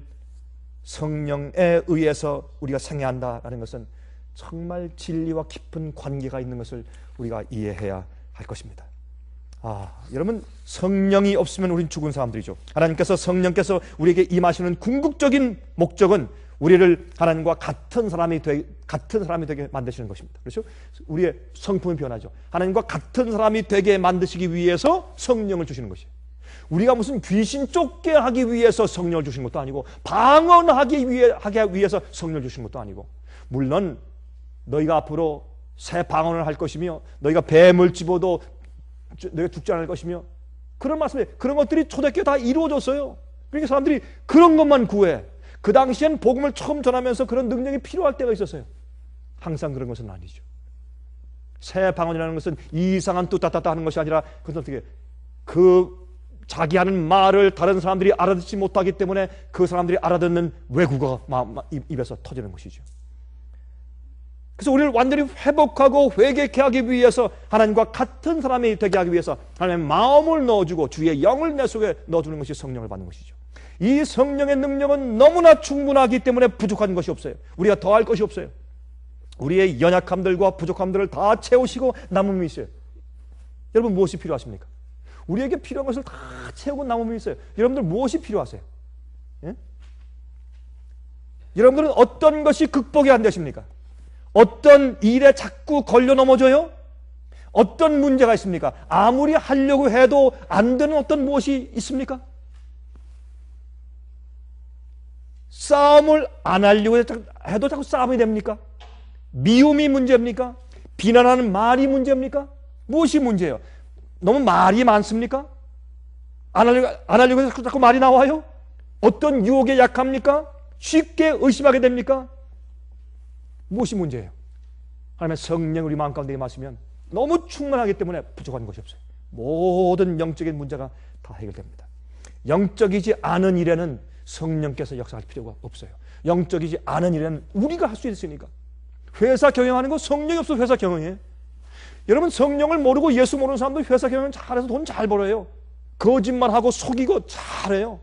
의해서 우리가 생애한다라는 것은 정말 진리와 깊은 관계가 있는 것을 우리가 이해해야 할 것입니다. 여러분, 성령이 없으면 우린 죽은 사람들이죠. 하나님께서 성령께서 우리에게 임하시는 궁극적인 목적은 우리를 하나님과 같은 사람이 되게 만드시는 것입니다. 그렇죠? 우리의 성품이 변하죠. 하나님과 같은 사람이 되게 만드시기 위해서 성령을 주시는 것이에요. 우리가 무슨 귀신 쫓게 하기 위해서 성령을 주신 것도 아니고 방언하기 위해서 성령을 주신 것도 아니고, 물론 너희가 앞으로 새 방언을 할 것이며 너희가 뱀을 집어도 너희가 죽지 않을 것이며 그런 말씀에 그런 것들이 초대교회 다 이루어졌어요. 그러니까 사람들이 그런 것만 구해. 그 당시엔 복음을 처음 전하면서 그런 능력이 필요할 때가 있었어요. 항상 그런 것은 아니죠. 새 방언이라는 것은 이상한 뚜따따따 하는 것이 아니라 그것은 어떻게 자기 하는 말을 다른 사람들이 알아듣지 못하기 때문에 그 사람들이 알아듣는 외국어 입에서 터지는 것이죠. 그래서 우리를 완전히 회복하고 회개케 하기 위해서 하나님과 같은 사람이 되게 하기 위해서 하나님의 마음을 넣어주고 주의 영을 내 속에 넣어주는 것이 성령을 받는 것이죠. 이 성령의 능력은 너무나 충분하기 때문에 부족한 것이 없어요. 우리가 더할 것이 없어요. 우리의 연약함들과 부족함들을 다 채우시고 남음이 있어요. 여러분, 무엇이 필요하십니까? 우리에게 필요한 것을 다 채우고 남음이 있어요. 여러분들 무엇이 필요하세요? 예? 여러분들은 어떤 것이 극복이 안 되십니까? 어떤 일에 자꾸 걸려 넘어져요? 어떤 문제가 있습니까? 아무리 하려고 해도 안 되는 어떤 무엇이 있습니까? 싸움을 안 하려고 해도 자꾸 싸움이 됩니까? 미움이 문제입니까? 비난하는 말이 문제입니까? 무엇이 문제예요? 너무 말이 많습니까? 안 하려고 해서 자꾸 말이 나와요? 어떤 유혹에 약합니까? 쉽게 의심하게 됩니까? 무엇이 문제예요? 하나님의 성령 우리 마음 가운데 임하시면 너무 충만하기 때문에 부족한 것이 없어요. 모든 영적인 문제가 다 해결됩니다. 영적이지 않은 일에는 성령께서 역사할 필요가 없어요. 영적이지 않은 일에는 우리가 할 수 있으니까. 회사 경영하는 거 성령이 없어서 회사 경영이에요. 여러분, 성령을 모르고 예수 모르는 사람도 회사 경영 잘해서 돈 잘 벌어요. 거짓말하고 속이고 잘해요.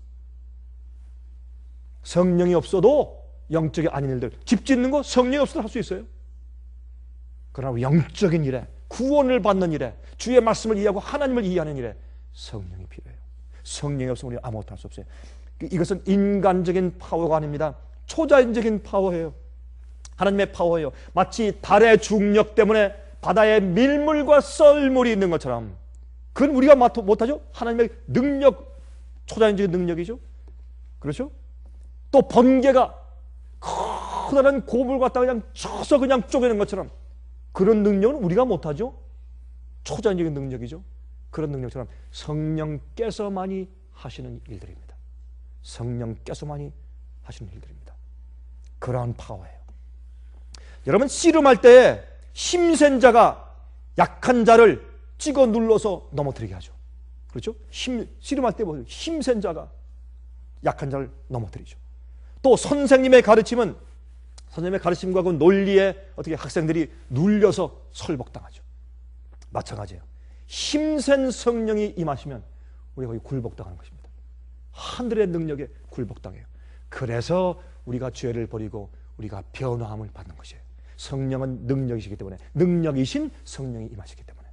성령이 없어도 영적이 아닌 일들, 집 짓는 거 성령이 없어도 할 수 있어요. 그러나 영적인 일에, 구원을 받는 일에, 주의 말씀을 이해하고 하나님을 이해하는 일에 성령이 필요해요. 성령이 없으면 우리가 아무것도 할 수 없어요. 이것은 인간적인 파워가 아닙니다. 초자연적인 파워예요. 하나님의 파워예요. 마치 달의 중력 때문에 바다에 밀물과 썰물이 있는 것처럼, 그건 우리가 못하죠. 하나님의 능력, 초자연적인 능력이죠. 그렇죠? 또 번개가 커다란 고물 갖다 그냥 쳐서 그냥 쪼개는 것처럼, 그런 능력은 우리가 못하죠. 초자연적인 능력이죠. 그런 능력처럼 성령께서만이 하시는 일들입니다. 성령께서만이 하시는 일들입니다. 그러한 파워예요. 여러분, 씨름할 때 힘센 자가 약한 자를 찍어 눌러서 넘어뜨리게 하죠. 그렇죠? 씨름할 때 힘센 자가 약한 자를 넘어뜨리죠. 또 선생님의 가르침은, 선생님의 가르침과 그 논리에 어떻게 학생들이 눌려서 설복당하죠. 마찬가지예요. 힘센 성령이 임하시면 우리가 거의 굴복당하는 것입니다. 하늘의 능력에 굴복당해요. 그래서 우리가 죄를 버리고 우리가 변화함을 받는 것이에요. 성령은 능력이시기 때문에, 능력이신 성령이 임하시기 때문에.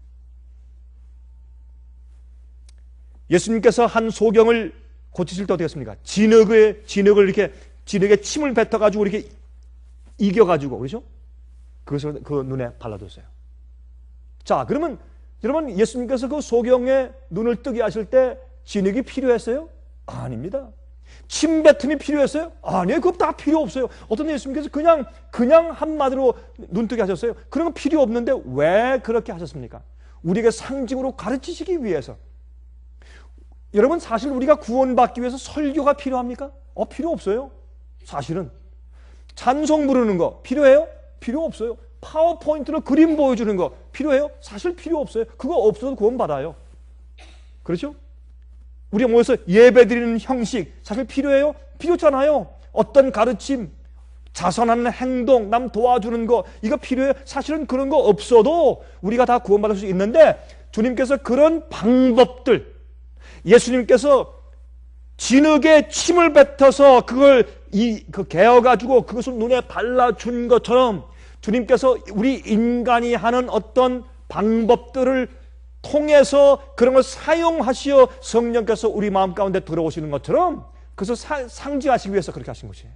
예수님께서 한 소경을 고치실 때 어떻게 했습니까? 진흙에 침을 뱉어가지고 이렇게 이겨가지고, 그렇죠? 그것을 그 눈에 발라뒀어요. 자, 그러면 여러분, 예수님께서 그 소경의 눈을 뜨게 하실 때 진흙이 필요했어요? 아닙니다. 침뱉음이 필요했어요? 아니에요. 그거 다 필요 없어요. 어떤 예수님께서 그냥 한마디로 눈뜨게 하셨어요. 그런 건 필요 없는데 왜 그렇게 하셨습니까? 우리에게 상징으로 가르치시기 위해서. 여러분, 사실 우리가 구원받기 위해서 설교가 필요합니까? 필요 없어요. 사실은. 찬송 부르는 거 필요해요? 필요 없어요. 파워포인트로 그림 보여주는 거 필요해요? 사실 필요 없어요. 그거 없어도 구원받아요. 그렇죠? 우리가 모여서 예배드리는 형식 사실 필요해요? 필요잖아요. 어떤 가르침, 자선하는 행동, 남 도와주는 거, 이거 필요해요? 사실은 그런 거 없어도 우리가 다 구원받을 수 있는데, 주님께서 그런 방법들, 예수님께서 진흙에 침을 뱉어서 그걸 개어가지고 그것을 눈에 발라준 것처럼, 주님께서 우리 인간이 하는 어떤 방법들을 통해서 그런 걸 사용하시어 성령께서 우리 마음 가운데 들어오시는 것처럼, 그것을 상징하시기 위해서 그렇게 하신 것이에요.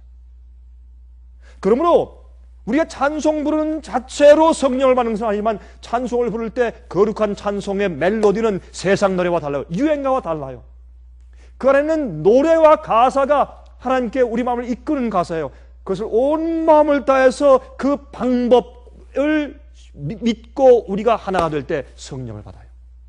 그러므로 우리가 찬송 부르는 자체로 성령을 받는 것은 아니지만, 찬송을 부를 때 거룩한 찬송의 멜로디는 세상 노래와 달라요. 유행가와 달라요. 그 안에는 노래와 가사가 하나님께 우리 마음을 이끄는 가사예요. 그것을 온 마음을 다해서 그 방법을 믿고 우리가 하나가 될 때 성령을 받아요.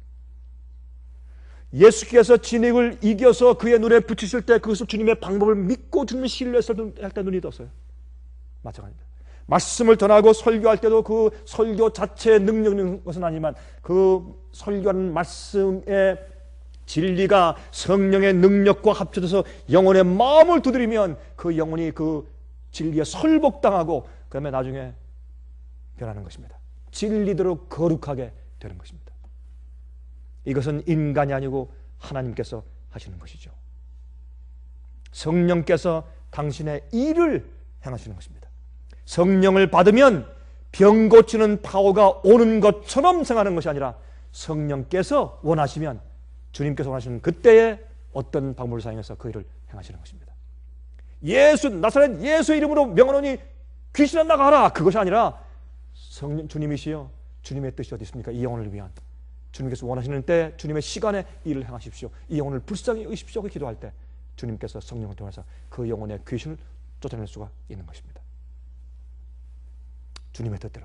예수께서 진흙을 이겨서 그의 눈에 붙이실 때 그것을 주님의 방법을 믿고 주님을 신뢰해서 할 때 눈이 떴어요. 마찬가지입니다. 말씀을 전하고 설교할 때도 그 설교 자체의 능력 있는 것은 아니지만, 그 설교하는 말씀의 진리가 성령의 능력과 합쳐져서 영혼의 마음을 두드리면 그 영혼이 그 진리에 설복당하고, 그 다음에 나중에 변하는 것입니다. 진리대로 거룩하게 되는 것입니다. 이것은 인간이 아니고 하나님께서 하시는 것이죠. 성령께서 당신의 일을 행하시는 것입니다. 성령을 받으면 병 고치는 파워가 오는 것처럼 생각하는 것이 아니라, 성령께서 원하시면, 주님께서 원하시는 그때에 어떤 방법을 사용해서 그 일을 행하시는 것입니다. 나사렛 예수의 이름으로 명하노니 귀신아 나가라. 그것이 아니라 성령 주님이시여 주님의 뜻이 어디 있습니까? 이 영혼을 위한 주님께서 원하시는 때 주님의 시간에 일을 행하십시오. 이 영혼을 불쌍히 여기십시오. 그 기도할 때 주님께서 성령을 통해서 그 영혼의 귀신을 쫓아낼 수가 있는 것입니다. 주님의 뜻대로.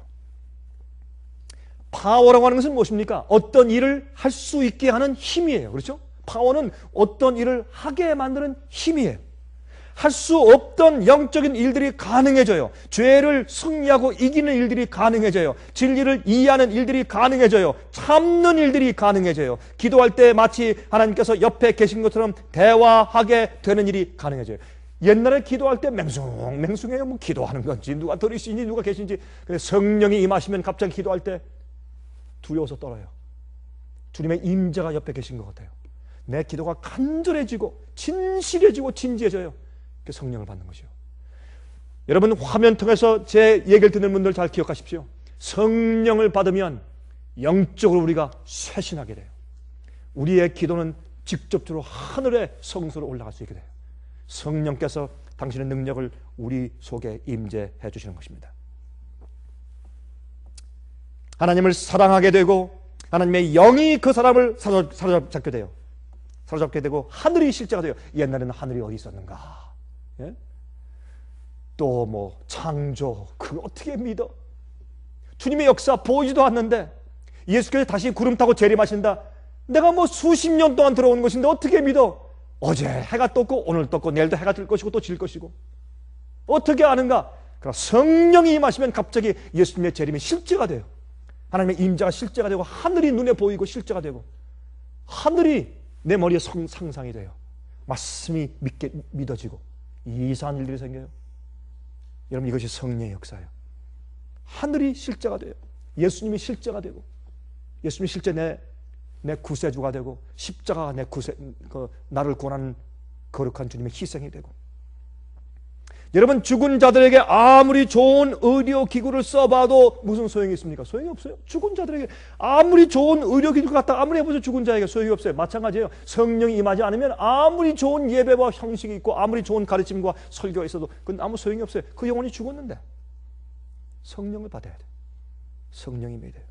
파워라고 하는 것은 무엇입니까? 어떤 일을 할 수 있게 하는 힘이에요. 그렇죠? 파워는 어떤 일을 하게 만드는 힘이에요. 할 수 없던 영적인 일들이 가능해져요. 죄를 승리하고 이기는 일들이 가능해져요. 진리를 이해하는 일들이 가능해져요. 참는 일들이 가능해져요. 기도할 때 마치 하나님께서 옆에 계신 것처럼 대화하게 되는 일이 가능해져요. 옛날에 기도할 때 맹숭해요. 뭐 기도하는 건지 누가 들으시니 누가 계신지. 성령이 임하시면 갑자기 기도할 때 두려워서 떨어요. 주님의 임재가 옆에 계신 것 같아요. 내 기도가 간절해지고 진실해지고 진지해져요. 성령을 받는 것이요. 여러분 화면 통해서 제 얘기를 듣는 분들 잘 기억하십시오. 성령을 받으면 영적으로 우리가 쇄신하게 돼요. 우리의 기도는 직접적으로 하늘의 성소로 올라갈 수 있게 돼요. 성령께서 당신의 능력을 우리 속에 임재해 주시는 것입니다. 하나님을 사랑하게 되고 하나님의 영이 그 사람을 사로잡게 돼요. 사로잡게 되고 하늘이 실제가 돼요. 옛날에는 하늘이 어디 있었는가? 예? 또 뭐 창조 그걸 어떻게 믿어? 주님의 역사 보이지도 않는데 예수께서 다시 구름 타고 재림하신다. 내가 뭐 수십 년 동안 들어온 것인데 어떻게 믿어? 어제 해가 떴고 오늘 떴고 내일도 해가 뜰 것이고 또 질 것이고 어떻게 아는가? 그러나 성령이 임하시면 갑자기 예수님의 재림이 실제가 돼요. 하나님의 임재가 실제가 되고 하늘이 눈에 보이고 실제가 되고 하늘이 내 머리에 상상이 돼요. 말씀이 믿어지고 이상한 일들이 생겨요. 여러분 이것이 성령의 역사예요. 하늘이 실제가 돼요. 예수님이 실제가 되고 예수님이 실제 내 구세주가 되고 십자가가 내 나를 구원하는 거룩한 주님의 희생이 되고 여러분 죽은 자들에게 아무리 좋은 의료기구를 써봐도 무슨 소용이 있습니까? 소용이 없어요. 죽은 자들에게 아무리 좋은 의료기구 갖다 아무리 해보세요. 죽은 자에게 소용이 없어요. 마찬가지예요. 성령이 임하지 않으면 아무리 좋은 예배와 형식이 있고 아무리 좋은 가르침과 설교가 있어도 그건 아무 소용이 없어요. 그 영혼이 죽었는데 성령을 받아야 돼요. 성령이 믿어요.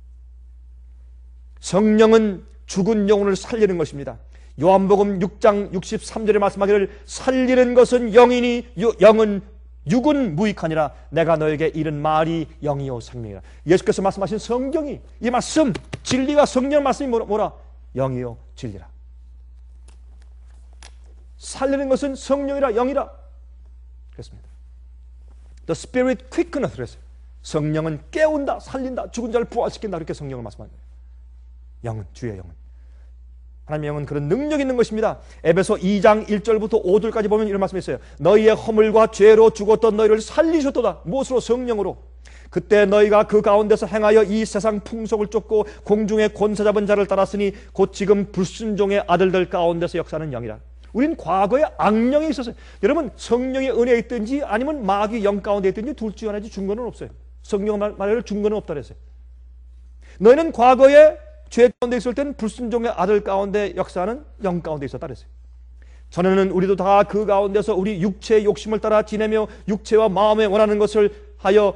성령은 죽은 영혼을 살리는 것입니다. 요한복음 6장 63절에 말씀하기를 살리는 것은 영이니 영은 육은 무익하니라 내가 너에게 이른 말이 영이요 생명이라. 예수께서 말씀하신 성경이 이 말씀 진리가 성령 말씀이 뭐라? 영이요 진리라. 살리는 것은 성령이라 영이라 그랬습니다. The Spirit quickeneth 그랬어요. 성령은 깨운다 살린다 죽은 자를 부활시킨다 그렇게 성령을 말씀합니다. 영은 주의 영은 하나님의 영은 그런 능력이 있는 것입니다. 에베소 2장 1절부터 5절까지 보면 이런 말씀이 있어요. 너희의 허물과 죄로 죽었던 너희를 살리셨도다. 무엇으로? 성령으로. 그때 너희가 그 가운데서 행하여 이 세상 풍속을 쫓고 공중의 권세 잡은 자를 따랐으니 곧 지금 불순종의 아들들 가운데서 역사하는 영이라. 우린 과거에 악령이 있었어요. 여러분 성령의 은혜에 있든지 아니면 마귀 영 가운데 있든지 둘 중 하나지 중거는 없어요. 성경 말하기를 중거는 없다 그랬어요. 너희는 과거에 죄 가운데 있을 때는 불순종의 아들 가운데 역사하는 영 가운데 있었다 그랬어요. 전에는 우리도 다 그 가운데서 우리 육체의 욕심을 따라 지내며 육체와 마음에 원하는 것을 하여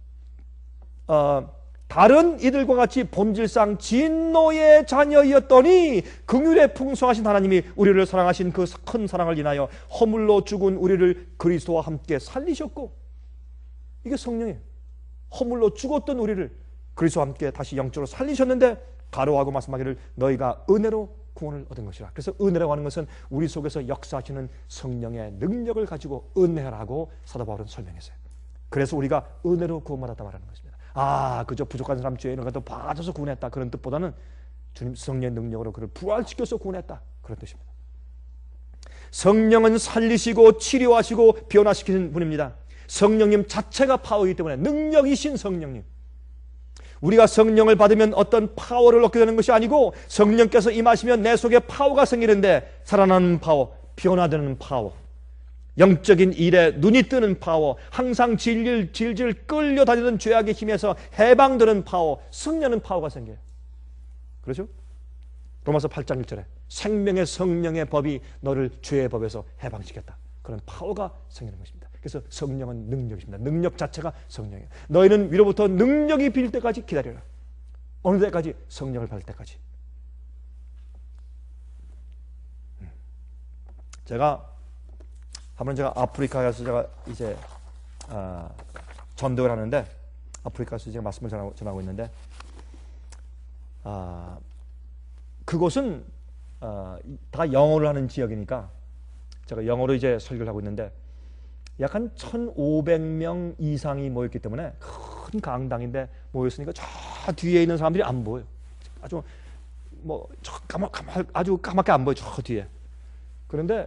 다른 이들과 같이 본질상 진노의 자녀였더니 긍휼에 풍성하신 하나님이 우리를 사랑하신 그 큰 사랑을 인하여 허물로 죽은 우리를 그리스도와 함께 살리셨고 이게 성령이에요. 허물로 죽었던 우리를 그리스도와 함께 다시 영적으로 살리셨는데 가로하고 말씀하기를 너희가 은혜로 구원을 얻은 것이라. 그래서 은혜라고 하는 것은 우리 속에서 역사하시는 성령의 능력을 가지고 은혜라고 사도 바울은 설명했어요. 그래서 우리가 은혜로 구원받았다 말하는 것입니다. 그저 부족한 사람 죄 이런 것도 봐줘서 구원했다 그런 뜻보다는 주님 성령의 능력으로 그를 부활시켜서 구원했다 그런 뜻입니다. 성령은 살리시고 치료하시고 변화시키는 분입니다. 성령님 자체가 파워이기 때문에 능력이신 성령님. 우리가 성령을 받으면 어떤 파워를 얻게 되는 것이 아니고 성령께서 임하시면 내 속에 파워가 생기는데 살아나는 파워, 변화되는 파워, 영적인 일에 눈이 뜨는 파워, 항상 질질 끌려다니는 죄악의 힘에서 해방되는 파워, 승리하는 파워가 생겨요. 그렇죠? 로마서 8장 1절에 생명의 성령의 법이 너를 죄의 법에서 해방시켰다. 그런 파워가 생기는 것입니다. 그래서 성령은 능력이십니다. 능력 자체가 성령이에요. 너희는 위로부터 능력이 빌 때까지 기다려라. 어느 때까지? 성령을 받을 때까지. 제가 아프리카에서 제가 이제 전도를 하는데, 아프리카에서 제가 말씀을 전하고 있는데, 그곳은 다 영어를 하는 지역이니까 제가 영어로 이제 설교를 하고 있는데, 약 한 1,500명 이상이 모였기 때문에 큰 강당인데 모였으니까 저 뒤에 있는 사람들이 안 보여요. 아주 아주 까맣게 안 보여, 저 뒤에. 그런데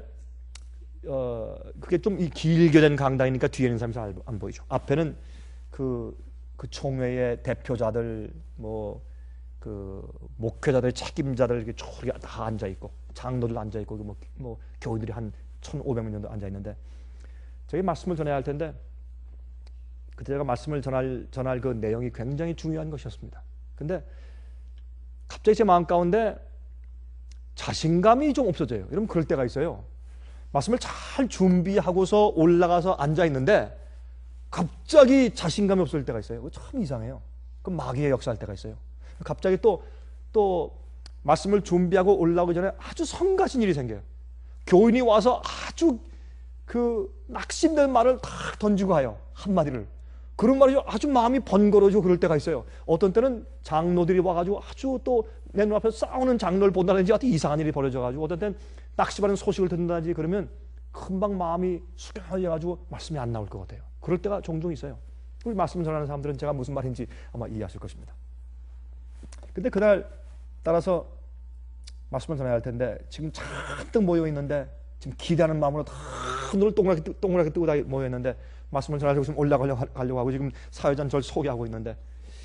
그게 좀 길게 된 강당이니까 뒤에 있는 사람이 잘 안 보이죠. 앞에는 그 총회의 대표자들, 그 목회자들, 책임자들 이렇게 다 앉아 있고, 장로들 앉아 있고, 뭐 교인들이 한 1,500명 정도 앉아 있는데, 저희 말씀을 전해야 할 텐데, 그때 제가 말씀을 전할 그 내용이 굉장히 중요한 것이었습니다. 근데 갑자기 제 마음 가운데 자신감이 좀 없어져요. 여러분, 그럴 때가 있어요. 말씀을 잘 준비하고서 올라가서 앉아 있는데 갑자기 자신감이 없을 때가 있어요. 참 이상해요. 그 마귀의 역사할 때가 있어요. 갑자기 또 말씀을 준비하고 올라오기 전에 아주 성가신 일이 생겨요. 교인이 와서 아주 그 낙심된 말을 다 던지고 가요. 한마디를. 그런 말이죠. 아주 마음이 번거로워지고 그럴 때가 있어요. 어떤 때는 장로들이 와가지고 아주 또 내 눈앞에 싸우는 장로를 본다든지 아주 이상한 일이 벌어져가지고, 어떤 때는 낙심하는 소식을 듣는다든지 그러면 금방 마음이 숙연해져가지고 말씀이 안 나올 것 같아요. 그럴 때가 종종 있어요. 우리 말씀을 전하는 사람들은 제가 무슨 말인지 아마 이해하실 것입니다. 근데 그날 따라서 말씀을 전해야 할 텐데, 지금 잔뜩 모여 있는데, 지금 기대하는 마음으로 다 눈을 동그랗게 뜨고 다 모여 있는데, 말씀을 전하려고 지금 올라가려고 하고, 지금 사회자는 저를 소개하고 있는데,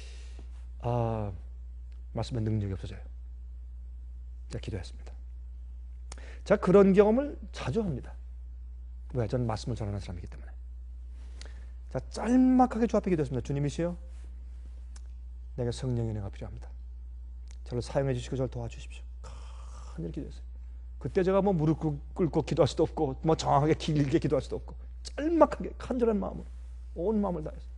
말씀에 능력이 없어져요. 제가 기도했습니다. 제가 그런 경험을 자주 합니다. 왜? 저는 말씀을 전하는 사람이기 때문에. 자, 짤막하게 주 앞에 기도했습니다. 주님이시여, 내게 성령의 은혜가 필요합니다. 저를 사용해 주시고 저를 도와주십시오. 간절히 기도했어요. 그때 제가 뭐 무릎 꿇고 기도할 수도 없고, 뭐 정확하게 길게 기도할 수도 없고, 짤막하게 간절한 마음으로 온 마음을 다했어요.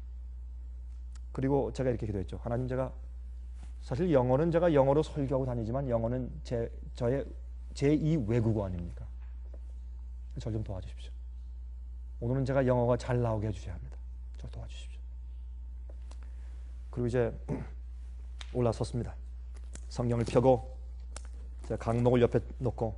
그리고 제가 이렇게 기도했죠. 하나님, 제가 사실 영어는 제가 영어로 설교하고 다니지만 영어는 저의 제2 외국어 아닙니까? 저를 좀 도와주십시오. 오늘은 제가 영어가 잘 나오게 해주셔야 합니다. 저를 도와주십시오. 그리고 이제 올라섰습니다. 성경을 펴고 제가 강목을 옆에 놓고,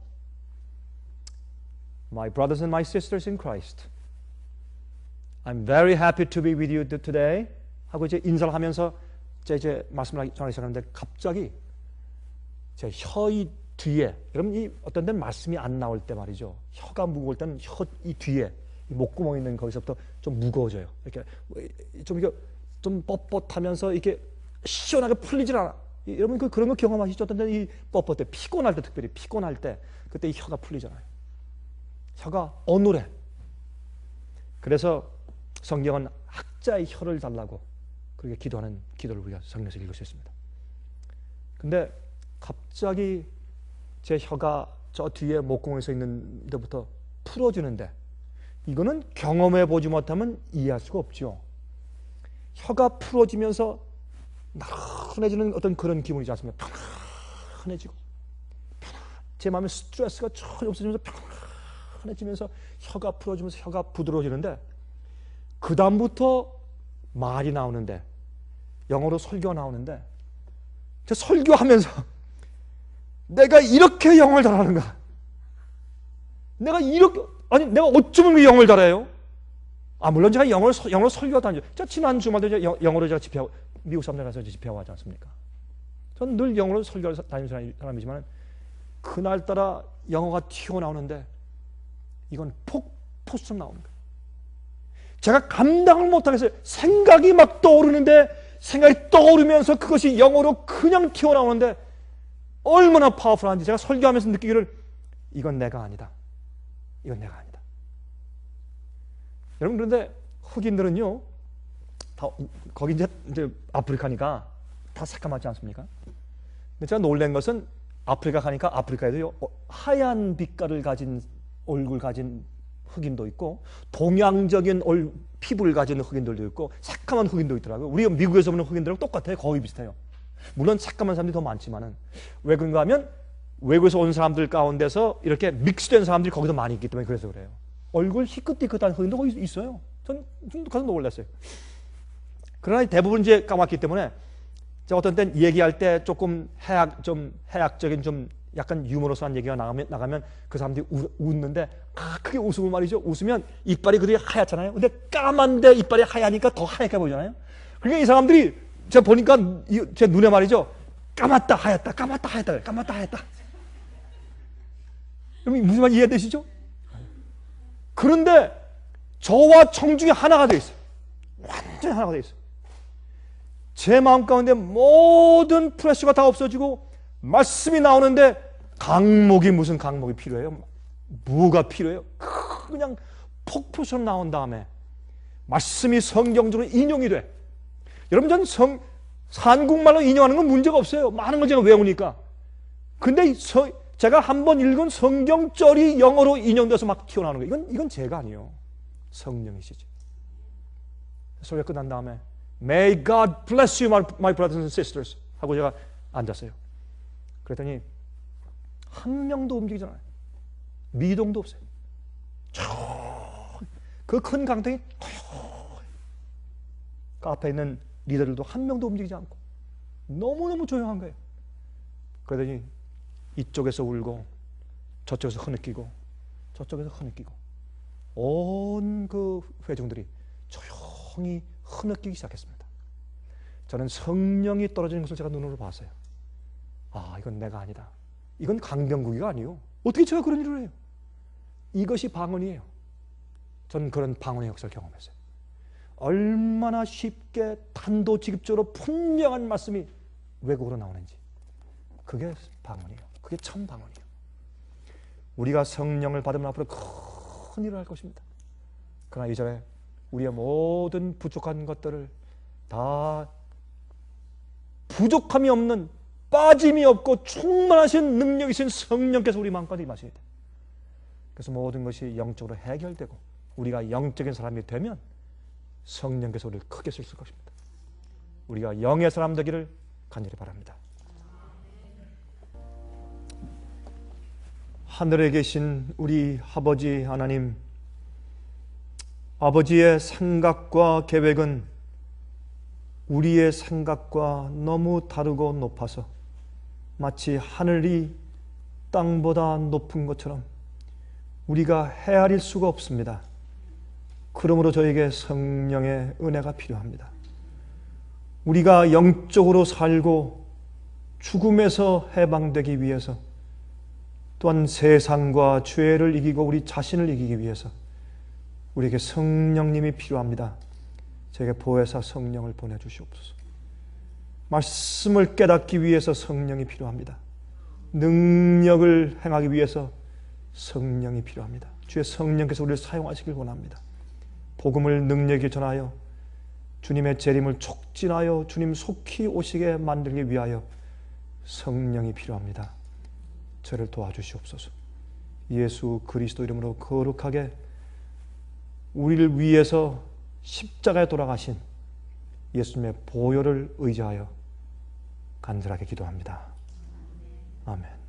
My brothers and my sisters in Christ, I'm very happy to be with you today 하고 이제 인사를 하면서 이제 말씀을 전하기 시작하는데, 갑자기 제 혀의 뒤에, 여러분 이 어떤 때는 말씀이 안 나올 때 말이죠, 혀가 무거울 때는 혀 이 뒤에 이 목구멍 있는 거기서부터 좀 무거워져요. 이렇게 좀 뻣뻣하면서 이렇게 시원하게 풀리질 않아. 여러분 그런 거 경험하시죠? 어떤 때는 이 뻣뻣해, 피곤할 때, 특별히 피곤할 때 그때 이 혀가 풀리잖아요. 혀가 어눌해. 그래서 성경은 학자의 혀를 달라고 그렇게 기도하는 기도를 우리가 성경에서 읽을 수 있습니다. 근데 갑자기 제 혀가 저 뒤에 목구멍에서 있는 데부터 풀어지는데, 이거는 경험해 보지 못하면 이해할 수가 없죠. 혀가 풀어지면서 나른해지는 어떤 그런 기분이지 않습니까? 편안해지고, 제 마음에 스트레스가 전혀 없어지면서 편안해지면서 혀가 풀어지면서 혀가 부드러워지는데, 그 다음부터 말이 나오는데, 영어로 설교가 나오는데, 저 설교하면서 내가 이렇게 영어를 잘하는가? 내가 어쩌면 영어를 잘해요? 물론 제가 영어로 설교가 다니죠. 제가 지난 주말도 영어로 제가 집회하고, 미국 사람들 가서 집회하고 하지 않습니까? 저는 늘 영어로 설교를 다니는 사람이지만, 그날따라 영어가 튀어나오는데, 이건 폭포수처럼 나오는 거예요. 제가 감당을 못하겠어요. 생각이 막 떠오르는데, 생각이 떠오르면서 그것이 영어로 그냥 튀어나오는데, 얼마나 파워풀한지 제가 설교하면서 느끼기를, 이건 내가 아니다. 이건 내가 아니다. 여러분, 그런데 흑인들은요, 다 거기 이제 아프리카니까 다 새까맣지 않습니까? 근데 제가 놀란 것은, 아프리카 가니까 아프리카에도요, 하얀 빛깔을 가진 얼굴 가진 흑인도 있고 동양적인 피부를 가진 흑인들도 있고 새까만 흑인도 있더라고요. 우리가 미국에서 보는 흑인들하고 똑같아요. 거의 비슷해요. 물론 새까만 사람들이 더 많지만은 왜 그런가 하면 외국에서 온 사람들 가운데서 이렇게 믹스된 사람들이 거기서 많이 있기 때문에 그래서 그래요. 얼굴 희끗희끗한 흑인도 거기 있어요. 전 가서 놀랐어요. 그러나 대부분 이제 까맣기 때문에 제가 어떤 땐 얘기할 때 조금 해학적인 좀 약간 유머러스한 얘기가 나가면 그 사람들이 웃는데 크게 웃으면 말이죠. 웃으면 이빨이 그렇게 하얗잖아요. 근데 까만데 이빨이 하얘니까 더 하얗게 보이잖아요. 그러니까 이 사람들이 제가 보니까 제 눈에 말이죠. 까맣다 하얗다 까맣다 하얗다 까맣다 하얗다. 여러분 무슨 말 이해되시죠? 그런데 저와 청중이 하나가 되어 있어요. 완전히 하나가 되어 있어요. 제 마음 가운데 모든 프레셔가 다 없어지고 말씀이 나오는데 무슨 강목이 필요해요? 뭐가 필요해요? 그냥 폭포처럼 나온 다음에 말씀이 성경적으로 인용이 돼. 여러분 저는 한국말로 인용하는 건 문제가 없어요. 많은 걸 제가 외우니까. 근데 제가 한번 읽은 성경절이 영어로 인용돼서 막 튀어나오는 거예요. 이건 제가 아니에요. 성령이시지. 소리가 끝난 다음에 May God bless you, my brothers and sisters 하고 제가 앉았어요. 그랬더니 한 명도 움직이지 않아요. 미동도 없어요. 그 큰 강당이 그 앞에 있는 리더들도 한 명도 움직이지 않고 너무너무 조용한 거예요. 그러더니 이쪽에서 울고 저쪽에서 흐느끼고 저쪽에서 흐느끼고 온 그 회중들이 조용히 흐느끼기 시작했습니다. 저는 성령이 떨어지는 것을 제가 눈으로 봤어요. 아, 이건 내가 아니다. 이건 강병국이가 아니요. 어떻게 제가 그런 일을 해요? 이것이 방언이에요. 저는 그런 방언의 역사를 경험했어요. 얼마나 쉽게 단도직입적으로 분명한 말씀이 외국어로 나오는지. 그게 방언이에요. 그게 참 방언이에요. 우리가 성령을 받으면 앞으로 큰 일을 할 것입니다. 그러나 이전에 우리의 모든 부족한 것들을 다 부족함이 없는 빠짐이 없고 충만하신 능력이신 성령께서 우리 마음까지 임하셔야 돼요. 그래서 모든 것이 영적으로 해결되고 우리가 영적인 사람이 되면 성령께서 우리를 크게 쓰실 것입니다. 우리가 영의 사람 되기를 간절히 바랍니다. 하늘에 계신 우리 아버지 하나님, 아버지의 생각과 계획은 우리의 생각과 너무 다르고 높아서 마치 하늘이 땅보다 높은 것처럼 우리가 헤아릴 수가 없습니다. 그러므로 저에게 성령의 은혜가 필요합니다. 우리가 영적으로 살고 죽음에서 해방되기 위해서 또한 세상과 죄를 이기고 우리 자신을 이기기 위해서 우리에게 성령님이 필요합니다. 제게 보혜사 성령을 보내주시옵소서. 말씀을 깨닫기 위해서 성령이 필요합니다. 능력을 행하기 위해서 성령이 필요합니다. 주의 성령께서 우리를 사용하시길 원합니다. 복음을 능력이 전하여 주님의 재림을 촉진하여 주님 속히 오시게 만들기 위하여 성령이 필요합니다. 저를 도와주시옵소서. 예수 그리스도 이름으로 거룩하게 우리를 위해서 십자가에 돌아가신 예수님의 보혈을 의지하여 간절하게 기도합니다. 아멘.